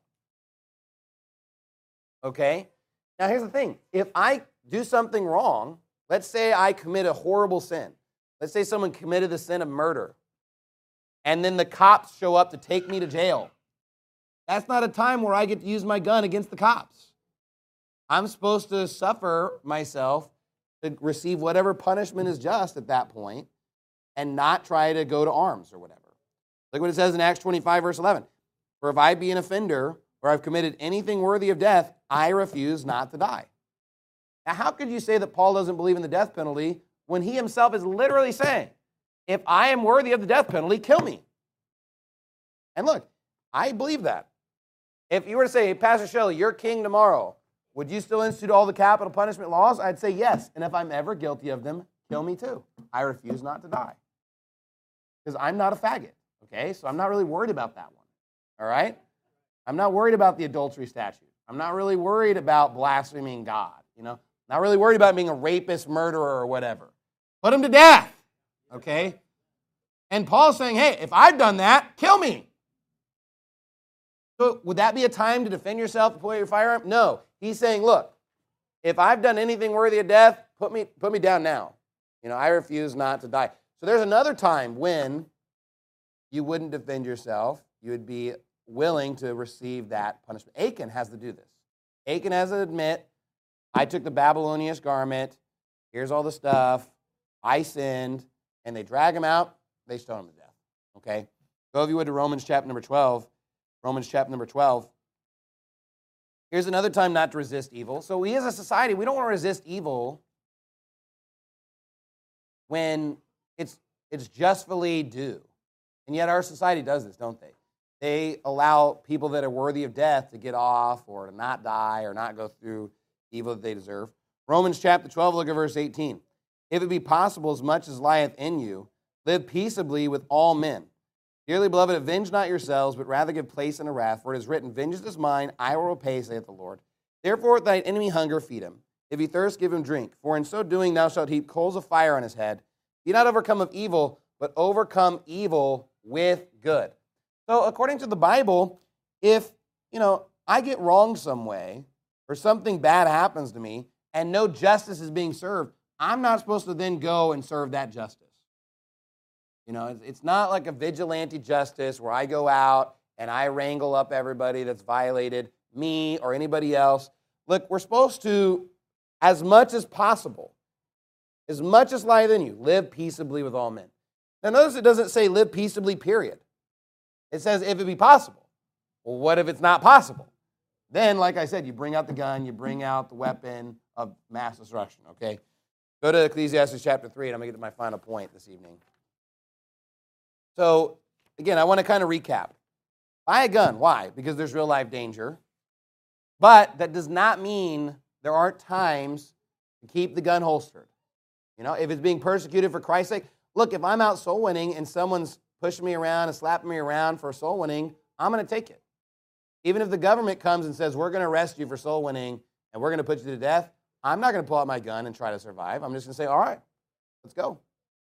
Okay? Now here's the thing. If I do something wrong, let's say I commit a horrible sin. Let's say someone committed the sin of murder. And then the cops show up to take me to jail. That's not a time where I get to use my gun against the cops. I'm supposed to suffer myself to receive whatever punishment is just at that point and not try to go to arms or whatever. Look what it says in Acts 25, verse 11. For if I be an offender or I've committed anything worthy of death, I refuse not to die. Now, how could you say that Paul doesn't believe in the death penalty when he himself is literally saying, if I am worthy of the death penalty, kill me? And look, I believe that. If you were to say, hey, Pastor Shelley, you're king tomorrow, would you still institute all the capital punishment laws? I'd say yes. And if I'm ever guilty of them, kill me too. I refuse not to die. Because I'm not a faggot, okay? So I'm not really worried about that one, all right? I'm not worried about the adultery statute. I'm not really worried about blaspheming God, Not really worried about being a rapist, murderer, or whatever. Put him to death, okay? And Paul's saying, hey, if I've done that, kill me. So would that be a time to defend yourself, to pull out your firearm? No. He's saying, look, if I've done anything worthy of death, put me down now. I refuse not to die. So there's another time when you wouldn't defend yourself. You would be willing to receive that punishment. Achan has to do this. Achan has to admit, I took the Babylonian garment. Here's all the stuff. I sinned. And they drag him out. They stone him to death. Okay? Go if you would to Romans chapter number 12. Romans chapter number 12. Here's another time not to resist evil. So we as a society, we don't want to resist evil when it's justly due. And yet our society does this, don't they? They allow people that are worthy of death to get off or to not die or not go through evil that they deserve. Romans chapter 12, look at verse 18. If it be possible, as much as lieth in you, live peaceably with all men. Dearly beloved, avenge not yourselves, but rather give place unto wrath. For it is written, vengeance is mine, I will repay, saith the Lord. Therefore, if thine enemy hunger, feed him. If he thirst, give him drink. For in so doing thou shalt heap coals of fire on his head. Be not overcome of evil, but overcome evil with good. So according to the Bible, if, I get wronged some way, or something bad happens to me, and no justice is being served, I'm not supposed to then go and serve that justice. It's not like a vigilante justice where I go out and I wrangle up everybody that's violated me or anybody else. Look, we're supposed to, as much as possible, as much as lieth in you, live peaceably with all men. Now notice it doesn't say live peaceably, period. It says if it be possible. Well, what if it's not possible? Then, like I said, you bring out the gun, you bring out the weapon of mass destruction, okay? Go to Ecclesiastes chapter 3, and I'm going to get to my final point this evening. So, again, I want to kind of recap. Buy a gun. Why? Because there's real life danger. But that does not mean there aren't times to keep the gun holstered. If it's being persecuted for Christ's sake, look, if I'm out soul winning and someone's pushing me around and slapping me around for soul winning, I'm going to take it. Even if the government comes and says, we're going to arrest you for soul winning and we're going to put you to death, I'm not going to pull out my gun and try to survive. I'm just going to say, all right, let's go.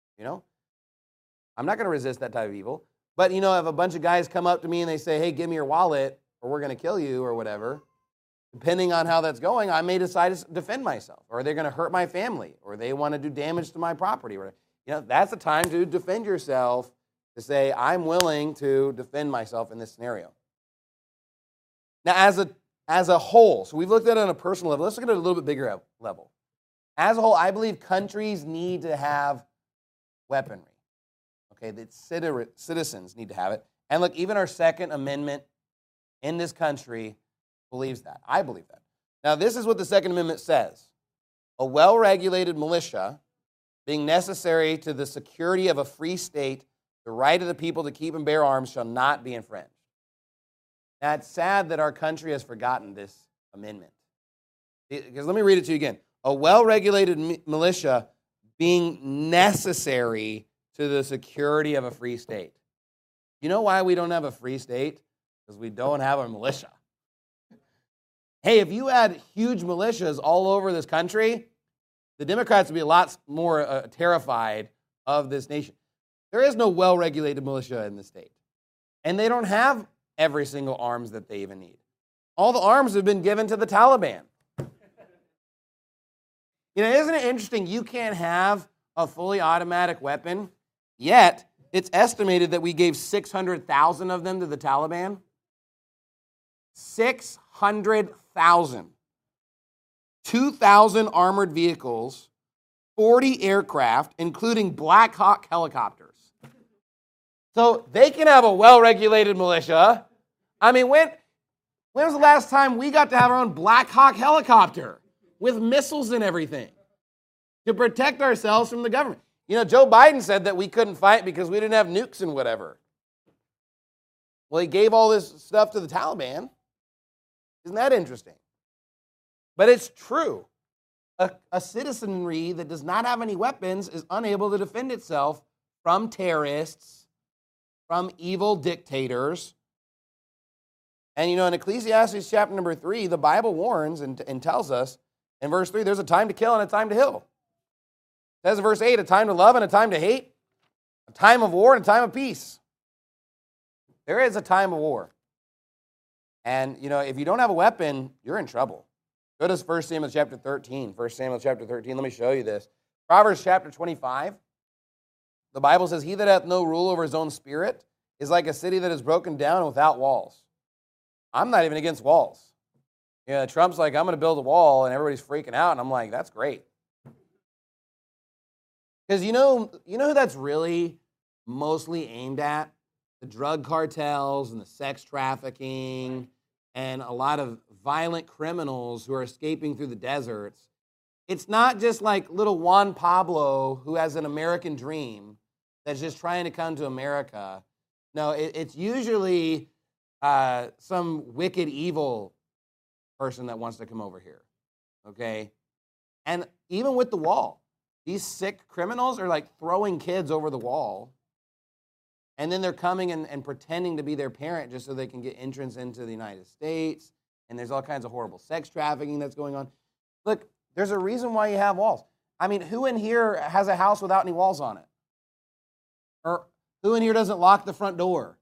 I'm not going to resist that type of evil. But, if a bunch of guys come up to me and they say, hey, give me your wallet or we're going to kill you or whatever, depending on how that's going, I may decide to defend myself, or they're going to hurt my family, or they want to do damage to my property. That's the time to defend yourself, to say, I'm willing to defend myself in this scenario. Now, as a whole, so we've looked at it on a personal level. Let's look at it at a little bit bigger level. As a whole, I believe countries need to have weaponry. Okay, that citizens need to have it. And look, even our Second Amendment in this country believes that. I believe that. Now, this is what the Second Amendment says. A well-regulated militia, being necessary to the security of a free state, the right of the people to keep and bear arms shall not be infringed. Now, it's sad that our country has forgotten this amendment. Because let me read it to you again. A well-regulated militia being necessary to the security of a free state. You know why we don't have a free state? Because we don't have a militia. Hey, if you had huge militias all over this country, the Democrats would be a lot more terrified of this nation. There is no well-regulated militia in the state. And they don't have every single arms that they even need. All the arms have been given to the Taliban. Isn't it interesting? You can't have a fully automatic weapon, yet it's estimated that we gave 600,000 of them to the Taliban. 600,000. 2,000 armored vehicles, 40 aircraft, including Black Hawk helicopters. So they can have a well-regulated militia. I mean, when was the last time we got to have our own Black Hawk helicopter with missiles and everything to protect ourselves from the government? You know, Joe Biden said that we couldn't fight because we didn't have nukes and whatever. Well, he gave all this stuff to the Taliban. Isn't that interesting? But it's true. A citizenry that does not have any weapons is unable to defend itself from terrorists, from evil dictators. And, you know, in Ecclesiastes chapter number 3, the Bible warns and tells us in verse 3, there's a time to kill and a time to heal. It says in verse 8, a time to love and a time to hate, a time of war and a time of peace. There is a time of war. And, you know, if you don't have a weapon, you're in trouble. Go to 1 Samuel chapter 13. 1 Samuel chapter 13, let me show you this. Proverbs chapter 25, the Bible says, he that hath no rule over his own spirit is like a city that is broken down and without walls. I'm not even against walls. You know, Trump's like, I'm going to build a wall, and everybody's freaking out, and I'm like, that's great. Because you know who that's really mostly aimed at? The drug cartels and the sex trafficking and a lot of violent criminals who are escaping through the deserts. It's not just like little Juan Pablo who has an American dream that's just trying to come to America. No, it's usually some wicked, evil person that wants to come over here, okay? And even with the wall, these sick criminals are like throwing kids over the wall, and then they're coming and pretending to be their parent just so they can get entrance into the United States, and there's all kinds of horrible sex trafficking that's going on. Look, there's a reason why you have walls. I mean, who in here has a house without any walls on it? Or who in here doesn't lock the front door?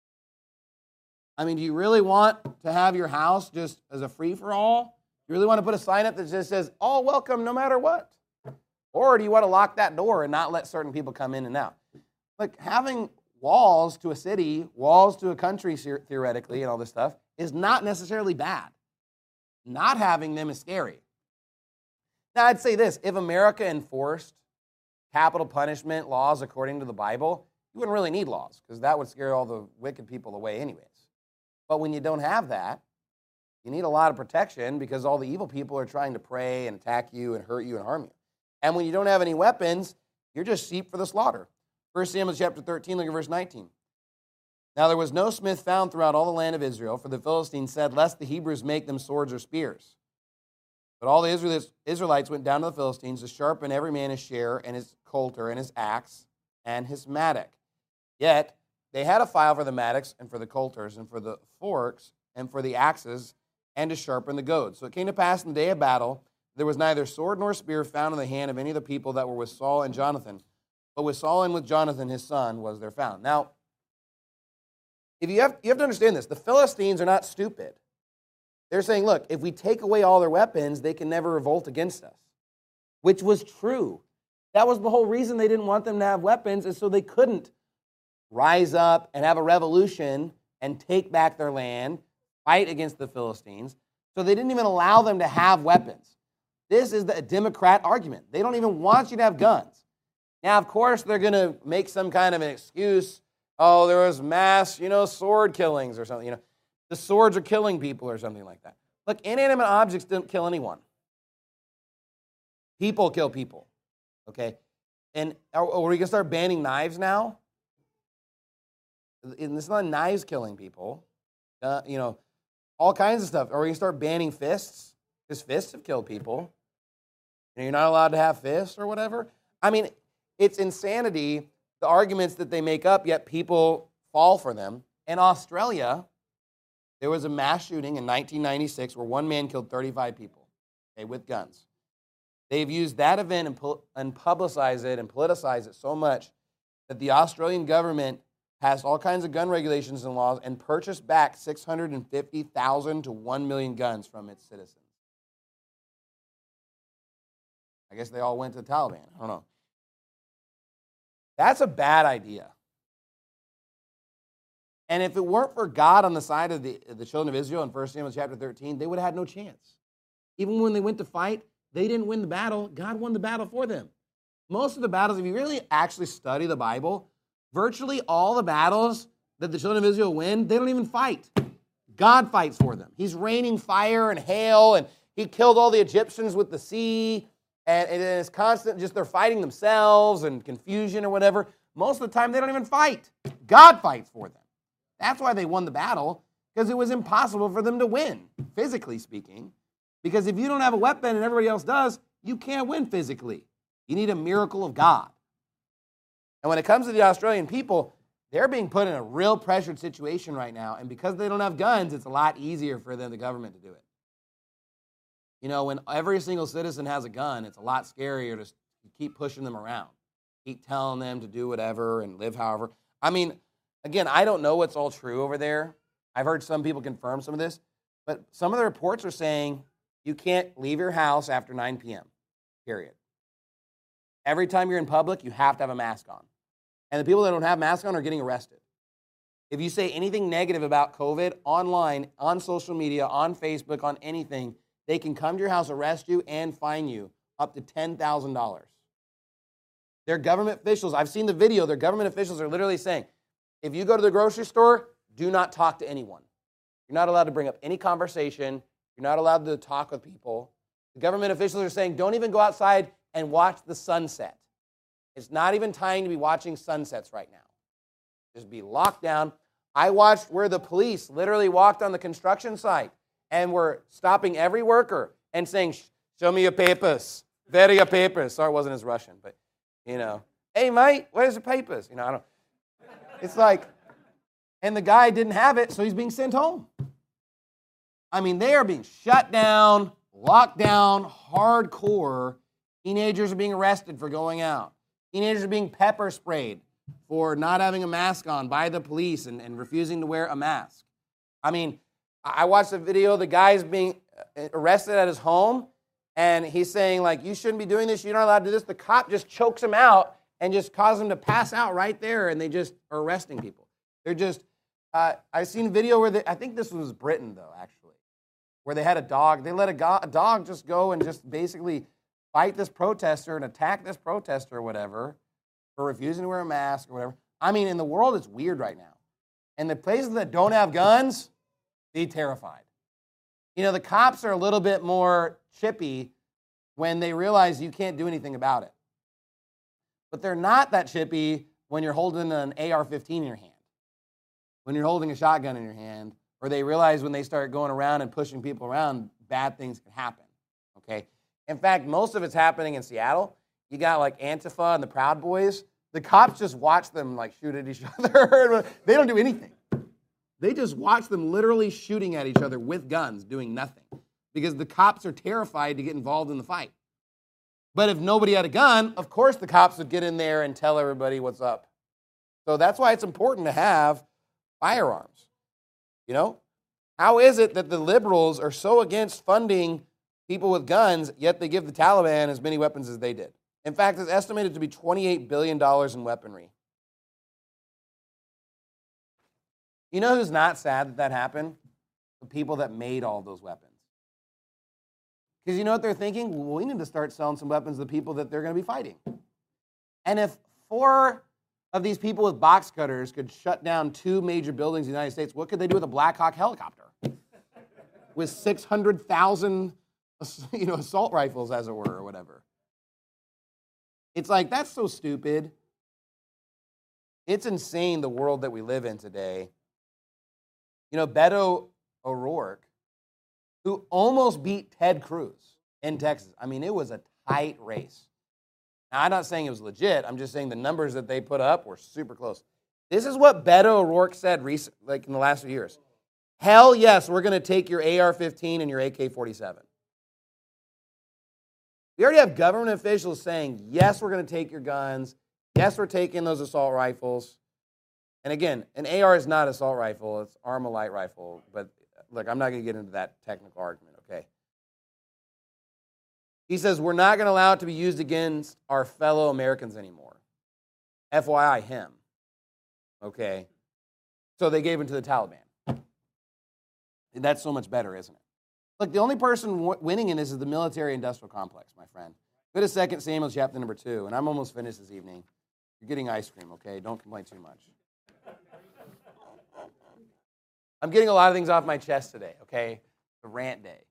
I mean, do you really want to have your house just as a free-for-all? You really want to put a sign up that just says, all welcome no matter what? Or do you want to lock that door and not let certain people come in and out? Like, having walls to a city, walls to a country, theoretically, and all this stuff, is not necessarily bad. Not having them is scary. Now, I'd say this. If America enforced capital punishment laws according to the Bible, you wouldn't really need laws, because that would scare all the wicked people away anyways. But when you don't have that, you need a lot of protection because all the evil people are trying to prey and attack you and hurt you and harm you. And when you don't have any weapons, you're just sheep for the slaughter. 1 Samuel chapter 13, look at verse 19. Now there was no smith found throughout all the land of Israel, for the Philistines said, lest the Hebrews make them swords or spears. But all the Israelites went down to the Philistines to sharpen every man his share and his coulter and his axe and his mattock. Yet they had a file for the mattocks and for the coulters and for the forks and for the axes and to sharpen the goads. So it came to pass in the day of battle, there was neither sword nor spear found in the hand of any of the people that were with Saul and Jonathan. But with Saul and with Jonathan his son was there found. Now, if you have to understand this. The Philistines are not stupid. They're saying, look, if we take away all their weapons, they can never revolt against us, which was true. That was the whole reason they didn't want them to have weapons, is so they couldn't rise up and have a revolution and take back their land, fight against the Philistines. So they didn't even allow them to have weapons. This is the Democrat argument. They don't even want you to have guns. Now, of course, they're going to make some kind of an excuse. Oh, there was mass, sword killings or something. The swords are killing people or something like that. Look, inanimate objects don't kill anyone. People kill people, okay? And are we going to start banning knives now? And it's not knives killing people. All kinds of stuff. Are we going to start banning fists? Because fists have killed people. And you're not allowed to have fists or whatever. I mean, it's insanity, the arguments that they make up, yet people fall for them. In Australia, there was a mass shooting in 1996 where one man killed 35 people, okay, with guns. They've used that event and publicized it and politicized it so much that the Australian government passed all kinds of gun regulations and laws and purchased back 650,000 to 1 million guns from its citizens. I guess they all went to the Taliban. I don't know. That's a bad idea. And if it weren't for God on the side of the children of Israel in 1 Samuel chapter 13, they would have had no chance. Even when they went to fight, they didn't win the battle. God won the battle for them. Most of the battles, if you really actually study the Bible, virtually all the battles that the children of Israel win, they don't even fight. God fights for them. He's raining fire and hail, and he killed all the Egyptians with the sea, and it's constant, just they're fighting themselves and confusion or whatever. Most of the time, they don't even fight. God fights for them. That's why they won the battle, because it was impossible for them to win, physically speaking. Because if you don't have a weapon and everybody else does, you can't win physically. You need a miracle of God. And when it comes to the Australian people, they're being put in a real pressured situation right now. And because they don't have guns, it's a lot easier for them, the government, to do it. You know, when every single citizen has a gun, it's a lot scarier to keep pushing them around. Keep telling them to do whatever and live however. I mean, again, I don't know what's all true over there. I've heard some people confirm some of this. But some of the reports are saying you can't leave your house after 9 p.m., period. Every time you're in public, you have to have a mask on. And the people that don't have masks on are getting arrested. If you say anything negative about COVID online, on social media, on Facebook, on anything, they can come to your house, arrest you, and fine you up to $10,000. Their government officials, I've seen the video, their government officials are literally saying, if you go to the grocery store, do not talk to anyone. You're not allowed to bring up any conversation. You're not allowed to talk with people. The government officials are saying, don't even go outside and watch the sunset. It's not even time to be watching sunsets right now. Just be locked down. I watched where the police literally walked on the construction site and were stopping every worker and saying, show me your papers. Where your papers? Sorry, it wasn't as Russian, but, you know, hey, mate, where's the papers? You know, I don't. It's like, and the guy didn't have it, so he's being sent home. I mean, they are being shut down, locked down, hardcore. Teenagers are being arrested for going out. Teenagers are being pepper sprayed for not having a mask on by the police and refusing to wear a mask. I mean, I watched a video, the guy's being arrested at his home, and he's saying, like, you shouldn't be doing this, you're not allowed to do this. The cop just chokes him out and just causes him to pass out right there, and they just are arresting people. They're just, I've seen a video where I think this was Britain, though, actually, where they had a dog. They let a dog just go and just basically fight this protester and attack this protester or whatever for refusing to wear a mask or whatever. I mean, in the world, it's weird right now. And the places that don't have guns, be terrified. You know, the cops are a little bit more chippy when they realize you can't do anything about it. But they're not that chippy when you're holding an AR-15 in your hand, when you're holding a shotgun in your hand, or they realize when they start going around and pushing people around, bad things can happen, okay? In fact, most of it's happening in Seattle. You got like Antifa and the Proud Boys. The cops just watch them like shoot at each other. They don't do anything. They just watch them literally shooting at each other with guns, doing nothing, because the cops are terrified to get involved in the fight. But if nobody had a gun, of course the cops would get in there and tell everybody what's up. So that's why it's important to have firearms. You know, how is it that the liberals are so against funding people with guns, yet they give the Taliban as many weapons as they did? In fact, it's estimated to be $28 billion in weaponry. You know who's not sad that that happened? The people that made all those weapons. Because you know what they're thinking? Well, we need to start selling some weapons to the people that they're going to be fighting. And if 4 of these people with box cutters could shut down 2 major buildings in the United States, what could they do with a Black Hawk helicopter? With 600,000 assault rifles, as it were, or whatever. It's like, that's so stupid. It's insane, the world that we live in today. You know, Beto O'Rourke, who almost beat Ted Cruz in Texas. I mean, it was a tight race. Now, I'm not saying it was legit. I'm just saying the numbers that they put up were super close. This is what Beto O'Rourke said like in the last few years. Hell yes, we're going to take your AR-15 and your AK-47. We already have government officials saying, yes, we're going to take your guns. Yes, we're taking those assault rifles. And again, an AR is not an assault rifle. It's Armalite rifle. But look, I'm not going to get into that technical argument, okay? He says, we're not going to allow it to be used against our fellow Americans anymore. FYI, him. Okay? So they gave him to the Taliban. And that's so much better, isn't it? Look, the only person winning in this is the military-industrial complex, my friend. Go to 2 Samuel chapter number 2, and I'm almost finished this evening. You're getting ice cream, okay? Don't complain too much. I'm getting a lot of things off my chest today, okay? The rant day.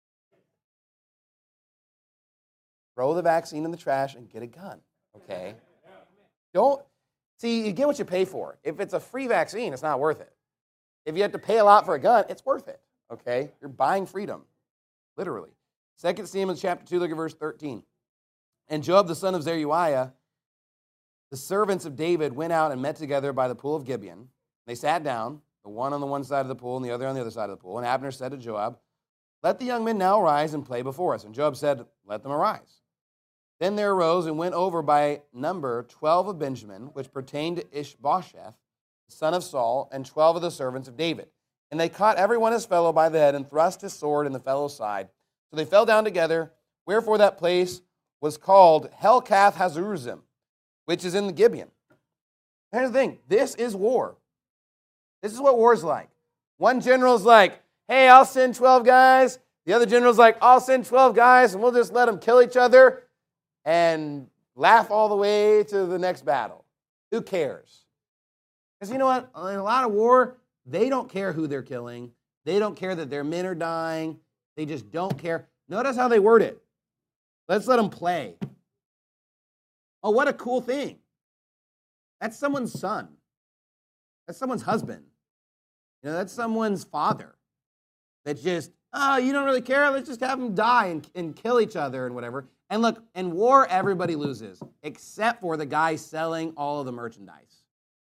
Throw the vaccine in the trash and get a gun, okay? See, you get what you pay for. If it's a free vaccine, it's not worth it. If you have to pay a lot for a gun, it's worth it, okay? You're buying freedom, literally. 2 Samuel chapter 2, look at verse 13. And Joab the son of Zeruiah, the servants of David, went out and met together by the pool of Gibeon. They sat down, the one on the one side of the pool and the other on the other side of the pool. And Abner said to Joab, "Let the young men now arise and play before us." And Joab said, "Let them arise." Then there arose and went over by number 12 of Benjamin, which pertained to Ishbosheth, the son of Saul, and 12 of the servants of David. And they caught every one his fellow by the head and thrust his sword in the fellow's side. So they fell down together, wherefore that place was called Helkath Hazurzim, which is in the Gibeon. Here's the thing. This is war. This is what war is like. One general's like, "Hey, I'll send 12 guys." The other general's like, "I'll send 12 guys, and we'll just let them kill each other and laugh all the way to the next battle." Who cares? Because you know what? In a lot of war, they don't care who they're killing. They don't care that their men are dying. They just don't care. Notice how they word it. Let's let them play. Oh, what a cool thing. That's someone's son. That's someone's husband. That's someone's father. That's just, "Oh, you don't really care? Let's just have them die and kill each other and whatever." And look, in war, everybody loses, except for the guy selling all of the merchandise.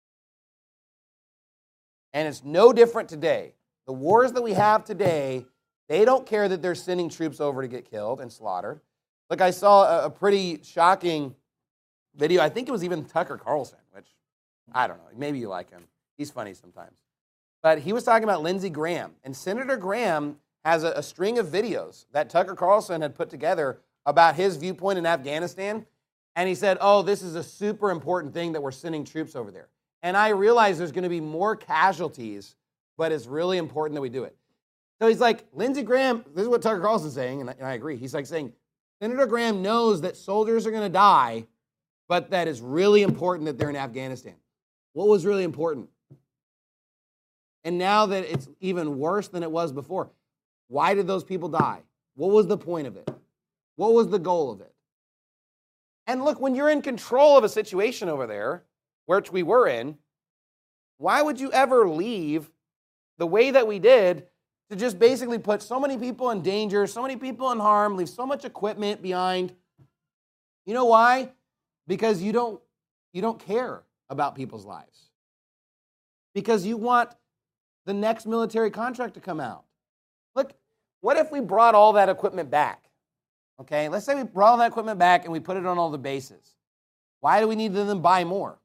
And it's no different today. The wars that we have today, they don't care that they're sending troops over to get killed and slaughtered. Look, I saw a pretty shocking video. I think it was even Tucker Carlson, which, I don't know, maybe you like him. He's funny sometimes. But he was talking about Lindsey Graham. And Senator Graham has a string of videos that Tucker Carlson had put together about his viewpoint in Afghanistan. And he said, "Oh, this is a super important thing that we're sending troops over there. And I realize there's going to be more casualties, but it's really important that we do it." So he's like, Lindsey Graham, this is what Tucker Carlson's saying, and I agree. He's like saying, Senator Graham knows that soldiers are going to die, but that it's really important that they're in Afghanistan. What was really important? And now that it's even worse than it was before, why did those people die? What was the point of it? What was the goal of it? And look, when you're in control of a situation over there, which we were in, why would you ever leave the way that we did to just basically put so many people in danger, so many people in harm, leave so much equipment behind? You know why? Because you don't care about people's lives. Because you want the next military contract to come out. Look, what if we brought all that equipment back? Okay, let's say we brought all that equipment back and we put it on all the bases. Why do we need to then buy more?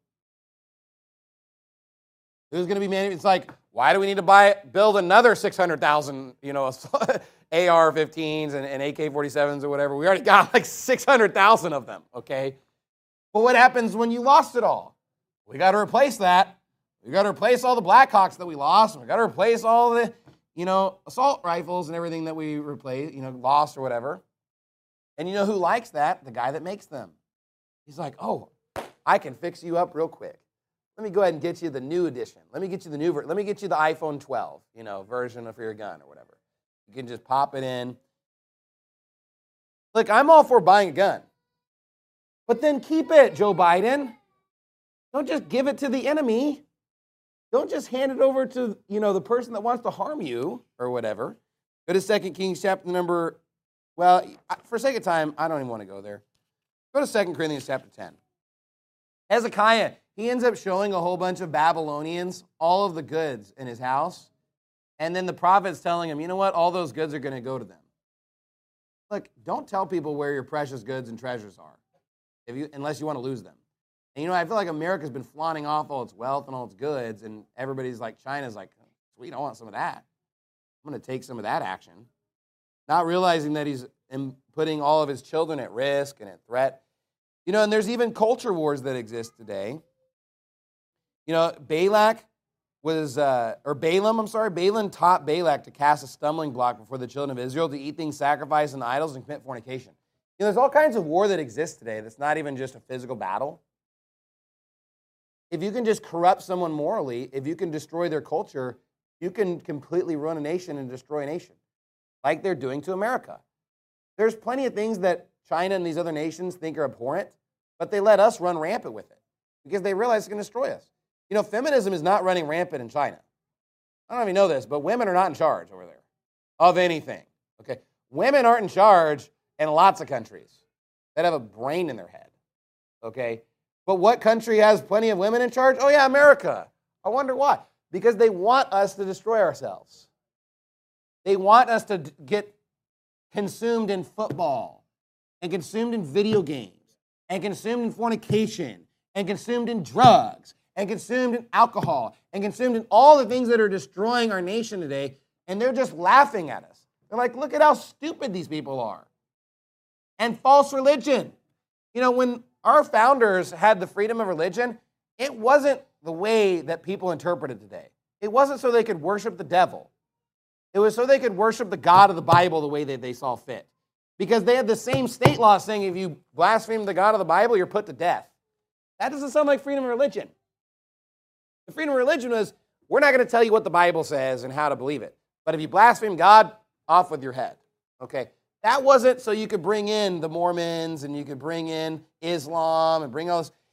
There's going to be it's like, why do we need to build another 600,000, AR-15s and AK-47s or whatever? We already got like 600,000 of them, okay? But what happens when you lost it all? We got to replace that. We got to replace all the Blackhawks that we lost. We got to replace all the, assault rifles and everything that we lost or whatever. And you know who likes that? The guy that makes them. He's like, "Oh, I can fix you up real quick. Let me go ahead and get you the new edition. Let me get you the new version. Let me get you the iPhone 12, version for your gun or whatever. You can just pop it in." Look, I'm all for buying a gun. But then keep it, Joe Biden. Don't just give it to the enemy. Don't just hand it over to, the person that wants to harm you or whatever. Go to 2 Kings chapter number, for sake of time, I don't even want to go there. Go to 2 Corinthians chapter 10. Hezekiah, he ends up showing a whole bunch of Babylonians all of the goods in his house. And then the prophet's telling him, you know what? All those goods are going to go to them. Look, don't tell people where your precious goods and treasures are unless you want to lose them. And, I feel like America's been flaunting off all its wealth and all its goods, and everybody's like, China's like, sweet, I want some of that. I'm going to take some of that action. Not realizing that he's putting all of his children at risk and at threat. And there's even culture wars that exist today. Balak, Balaam taught Balak to cast a stumbling block before the children of Israel, to eat things sacrificed in idols and commit fornication. There's all kinds of war that exists today that's not even just a physical battle. If you can just corrupt someone morally, if you can destroy their culture, you can completely ruin a nation and destroy a nation, like they're doing to America. There's plenty of things that China and these other nations think are abhorrent, but they let us run rampant with it because they realize it's going to destroy us. Feminism is not running rampant in China. I don't even know this, but women are not in charge over there of anything. Okay, women aren't in charge in lots of countries that have a brain in their head. Okay, but what country has plenty of women in charge? Oh yeah, America. I wonder why. Because they want us to destroy ourselves. They want us to get consumed in football, and consumed in video games, and consumed in fornication, and consumed in drugs, and consumed in alcohol, and consumed in all the things that are destroying our nation today, and they're just laughing at us. They're like, look at how stupid these people are. And false religion. When our founders had the freedom of religion, it wasn't the way that people interpret it today. It wasn't so they could worship the devil. It was so they could worship the God of the Bible the way that they saw fit. Because they had the same state law saying if you blaspheme the God of the Bible, you're put to death. That doesn't sound like freedom of religion. The freedom of religion was, we're not going to tell you what the Bible says and how to believe it. But if you blaspheme God, off with your head. Okay? That wasn't so you could bring in the Mormons and you could bring in Islam and bring all this.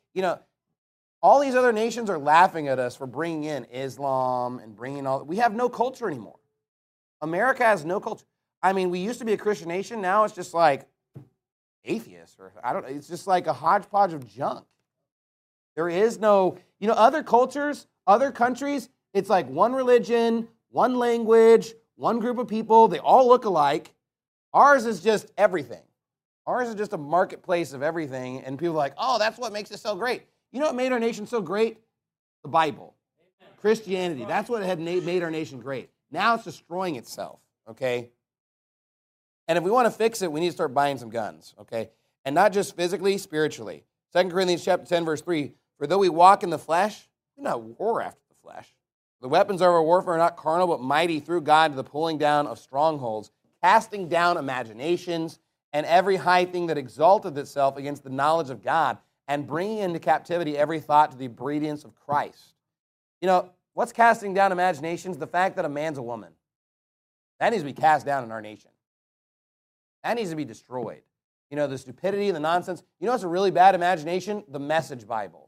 All these other nations are laughing at us for bringing in Islam and bringing all. We have no culture anymore. America has no culture. We used to be a Christian nation. Now it's just like atheists, or it's just like a hodgepodge of junk. There is no, other cultures, other countries, it's like one religion, one language, one group of people. They all look alike. Ours is just everything. Ours is just a marketplace of everything. And people are like, oh, that's what makes it so great. You know what made our nation so great? The Bible. Christianity. That's what had made our nation great. Now it's destroying itself, okay? And if we want to fix it, we need to start buying some guns, okay? And not just physically, spiritually. 2 Corinthians chapter 10, verse 3, for though we walk in the flesh, we do not war after the flesh. The weapons of our warfare are not carnal, but mighty through God to the pulling down of strongholds, casting down imaginations and every high thing that exalteth itself against the knowledge of God, and bringing into captivity every thought to the obedience of Christ. What's casting down imaginations? The fact that a man's a woman. That needs to be cast down in our nation. That needs to be destroyed. The stupidity, the nonsense. What's a really bad imagination? The Message Bible.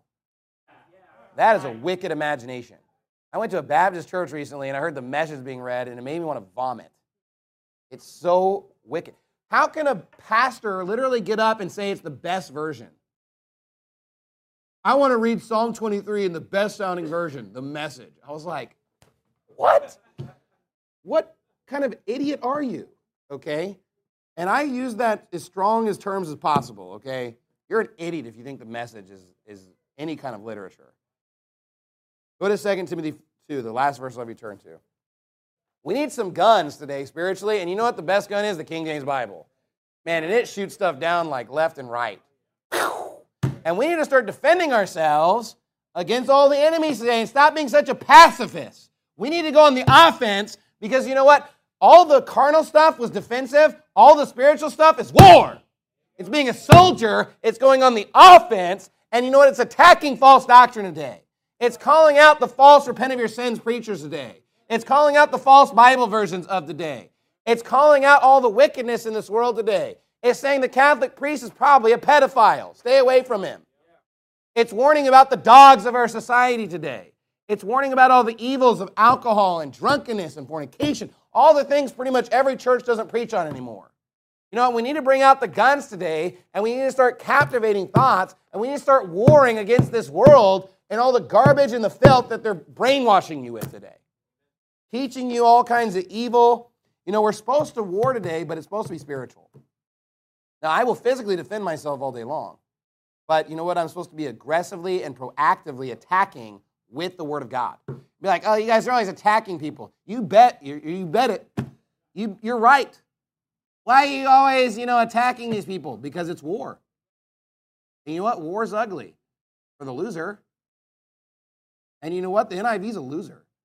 That is a wicked imagination. I went to a Baptist church recently, and I heard the Message being read, and it made me want to vomit. It's so wicked. How can a pastor literally get up and say it's the best version? I want to read Psalm 23 in the best-sounding version, the Message. I was like, what? What kind of idiot are you? Okay? And I use that as strong as terms as possible, okay? You're an idiot if you think the Message is any kind of literature. Go to 2 Timothy 2, the last verse I'll return to. We need some guns today spiritually, and you know what the best gun is? The King James Bible. Man, and it shoots stuff down like left and right. And we need to start defending ourselves against all the enemies today and stop being such a pacifist. We need to go on the offense because you know what? All the carnal stuff was defensive. All the spiritual stuff is war. It's being a soldier. It's going on the offense. And you know what? It's attacking false doctrine today. It's calling out the false repent of your sins preachers today. It's calling out the false Bible versions of the day. It's calling out all the wickedness in this world today. It's saying the Catholic priest is probably a pedophile. Stay away from him. It's warning about the dogs of our society today. It's warning about all the evils of alcohol and drunkenness and fornication, all the things pretty much every church doesn't preach on anymore. You know what? We need to bring out the guns today, and we need to start captivating thoughts, and we need to start warring against this world and all the garbage and the filth that they're brainwashing you with today. Teaching you all kinds of evil. We're supposed to war today, but it's supposed to be spiritual. Now, I will physically defend myself all day long. But you know what? I'm supposed to be aggressively and proactively attacking with the Word of God. Be like, oh, you guys are always attacking people. You bet. You bet it. You're right. Why are you always, attacking these people? Because it's war. And you know what? War's ugly for the loser. And you know what? The NIV is a loser.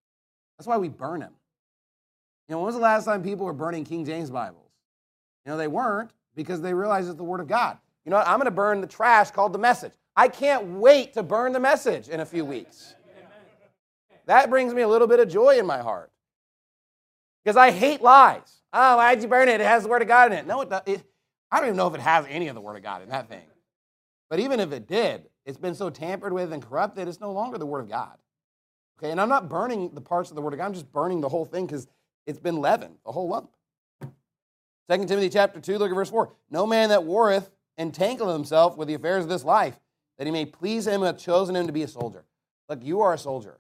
That's why we burn them. When was the last time people were burning King James Bibles? They weren't, because they realized it's the Word of God. You know what? I'm going to burn the trash called the Message. I can't wait to burn the Message in a few weeks. That brings me a little bit of joy in my heart. Because I hate lies. Oh, why'd you burn it? It has the Word of God in it. No, it doesn't. I don't even know if it has any of the Word of God in that thing. But even if it did, it's been so tampered with and corrupted, it's no longer the Word of God. Okay, and I'm not burning the parts of the Word of God. I'm just burning the whole thing because it's been leavened, the whole lump. 2 Timothy chapter 2, look at verse 4. No man that warreth entangle himself with the affairs of this life, that he may please him who hath chosen him to be a soldier. Look, you are a soldier.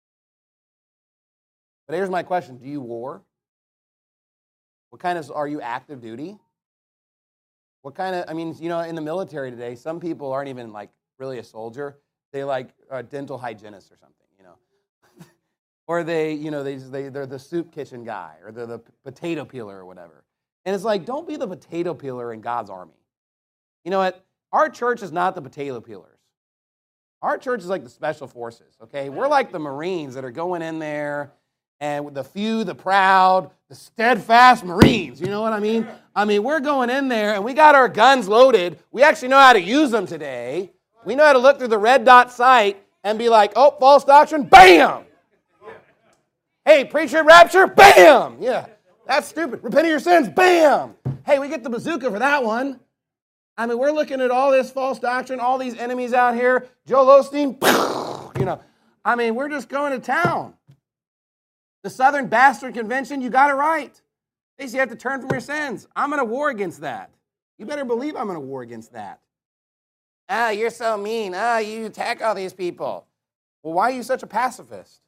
But here's my question. Do you war? What kind of, are you active duty? What kind of, in the military today, some people aren't even really a soldier. They a dental hygienist or something, Or they're the soup kitchen guy, or they're the potato peeler or whatever. And it's don't be the potato peeler in God's army. You know what? Our church is not the potato peelers. Our church is like the special forces, okay? We're like the Marines that are going in there, and with the few, the proud, the steadfast Marines, you know what I mean? We're going in there, and we got our guns loaded. We actually know how to use them today. We know how to look through the red dot sight and be like, oh, false doctrine, bam! Hey, preacher, rapture, bam! Yeah, that's stupid. Repent of your sins, bam! Hey, we get the bazooka for that one. We're looking at all this false doctrine, all these enemies out here. Joel Osteen, we're just going to town. The Southern Bastard Convention, you got it right. They say you have to turn from your sins. I'm going to war against that. You better believe I'm going to war against that. You're so mean. You attack all these people. Well, why are you such a pacifist?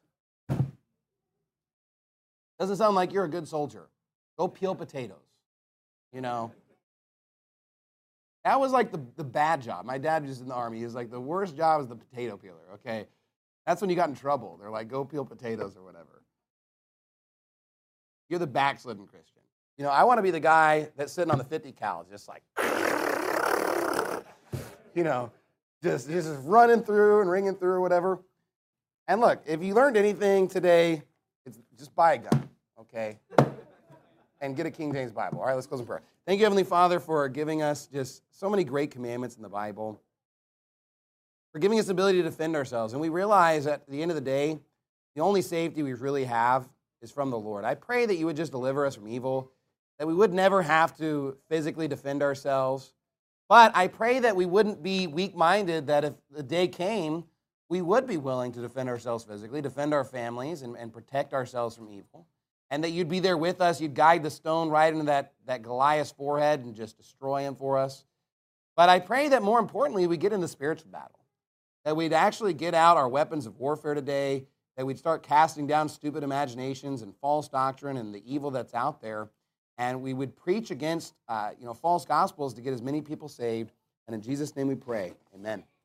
Doesn't sound like you're a good soldier. Go peel potatoes. That was the bad job. My dad was in the army. He was the worst job is the potato peeler, okay? That's when you got in trouble. They're go peel potatoes or whatever. You're the backslidden Christian. I want to be the guy that's sitting on the 50 cal, just just running through and ringing through or whatever. And look, if you learned anything today, it's just buy a gun, okay? And get a King James Bible. All right, let's close in prayer. Thank you, Heavenly Father, for giving us just so many great commandments in the Bible, for giving us the ability to defend ourselves. And we realize at the end of the day, the only safety we really have is from the Lord. I pray that you would just deliver us from evil, that we would never have to physically defend ourselves. But I pray that we wouldn't be weak-minded, that if the day came, we would be willing to defend ourselves physically, defend our families, and protect ourselves from evil. And that you'd be there with us. You'd guide the stone right into that Goliath's forehead and just destroy him for us. But I pray that more importantly, we get in the spiritual battle. That we'd actually get out our weapons of warfare today. That we'd start casting down stupid imaginations and false doctrine and the evil that's out there. And we would preach against false gospels to get as many people saved. And in Jesus' name we pray. Amen.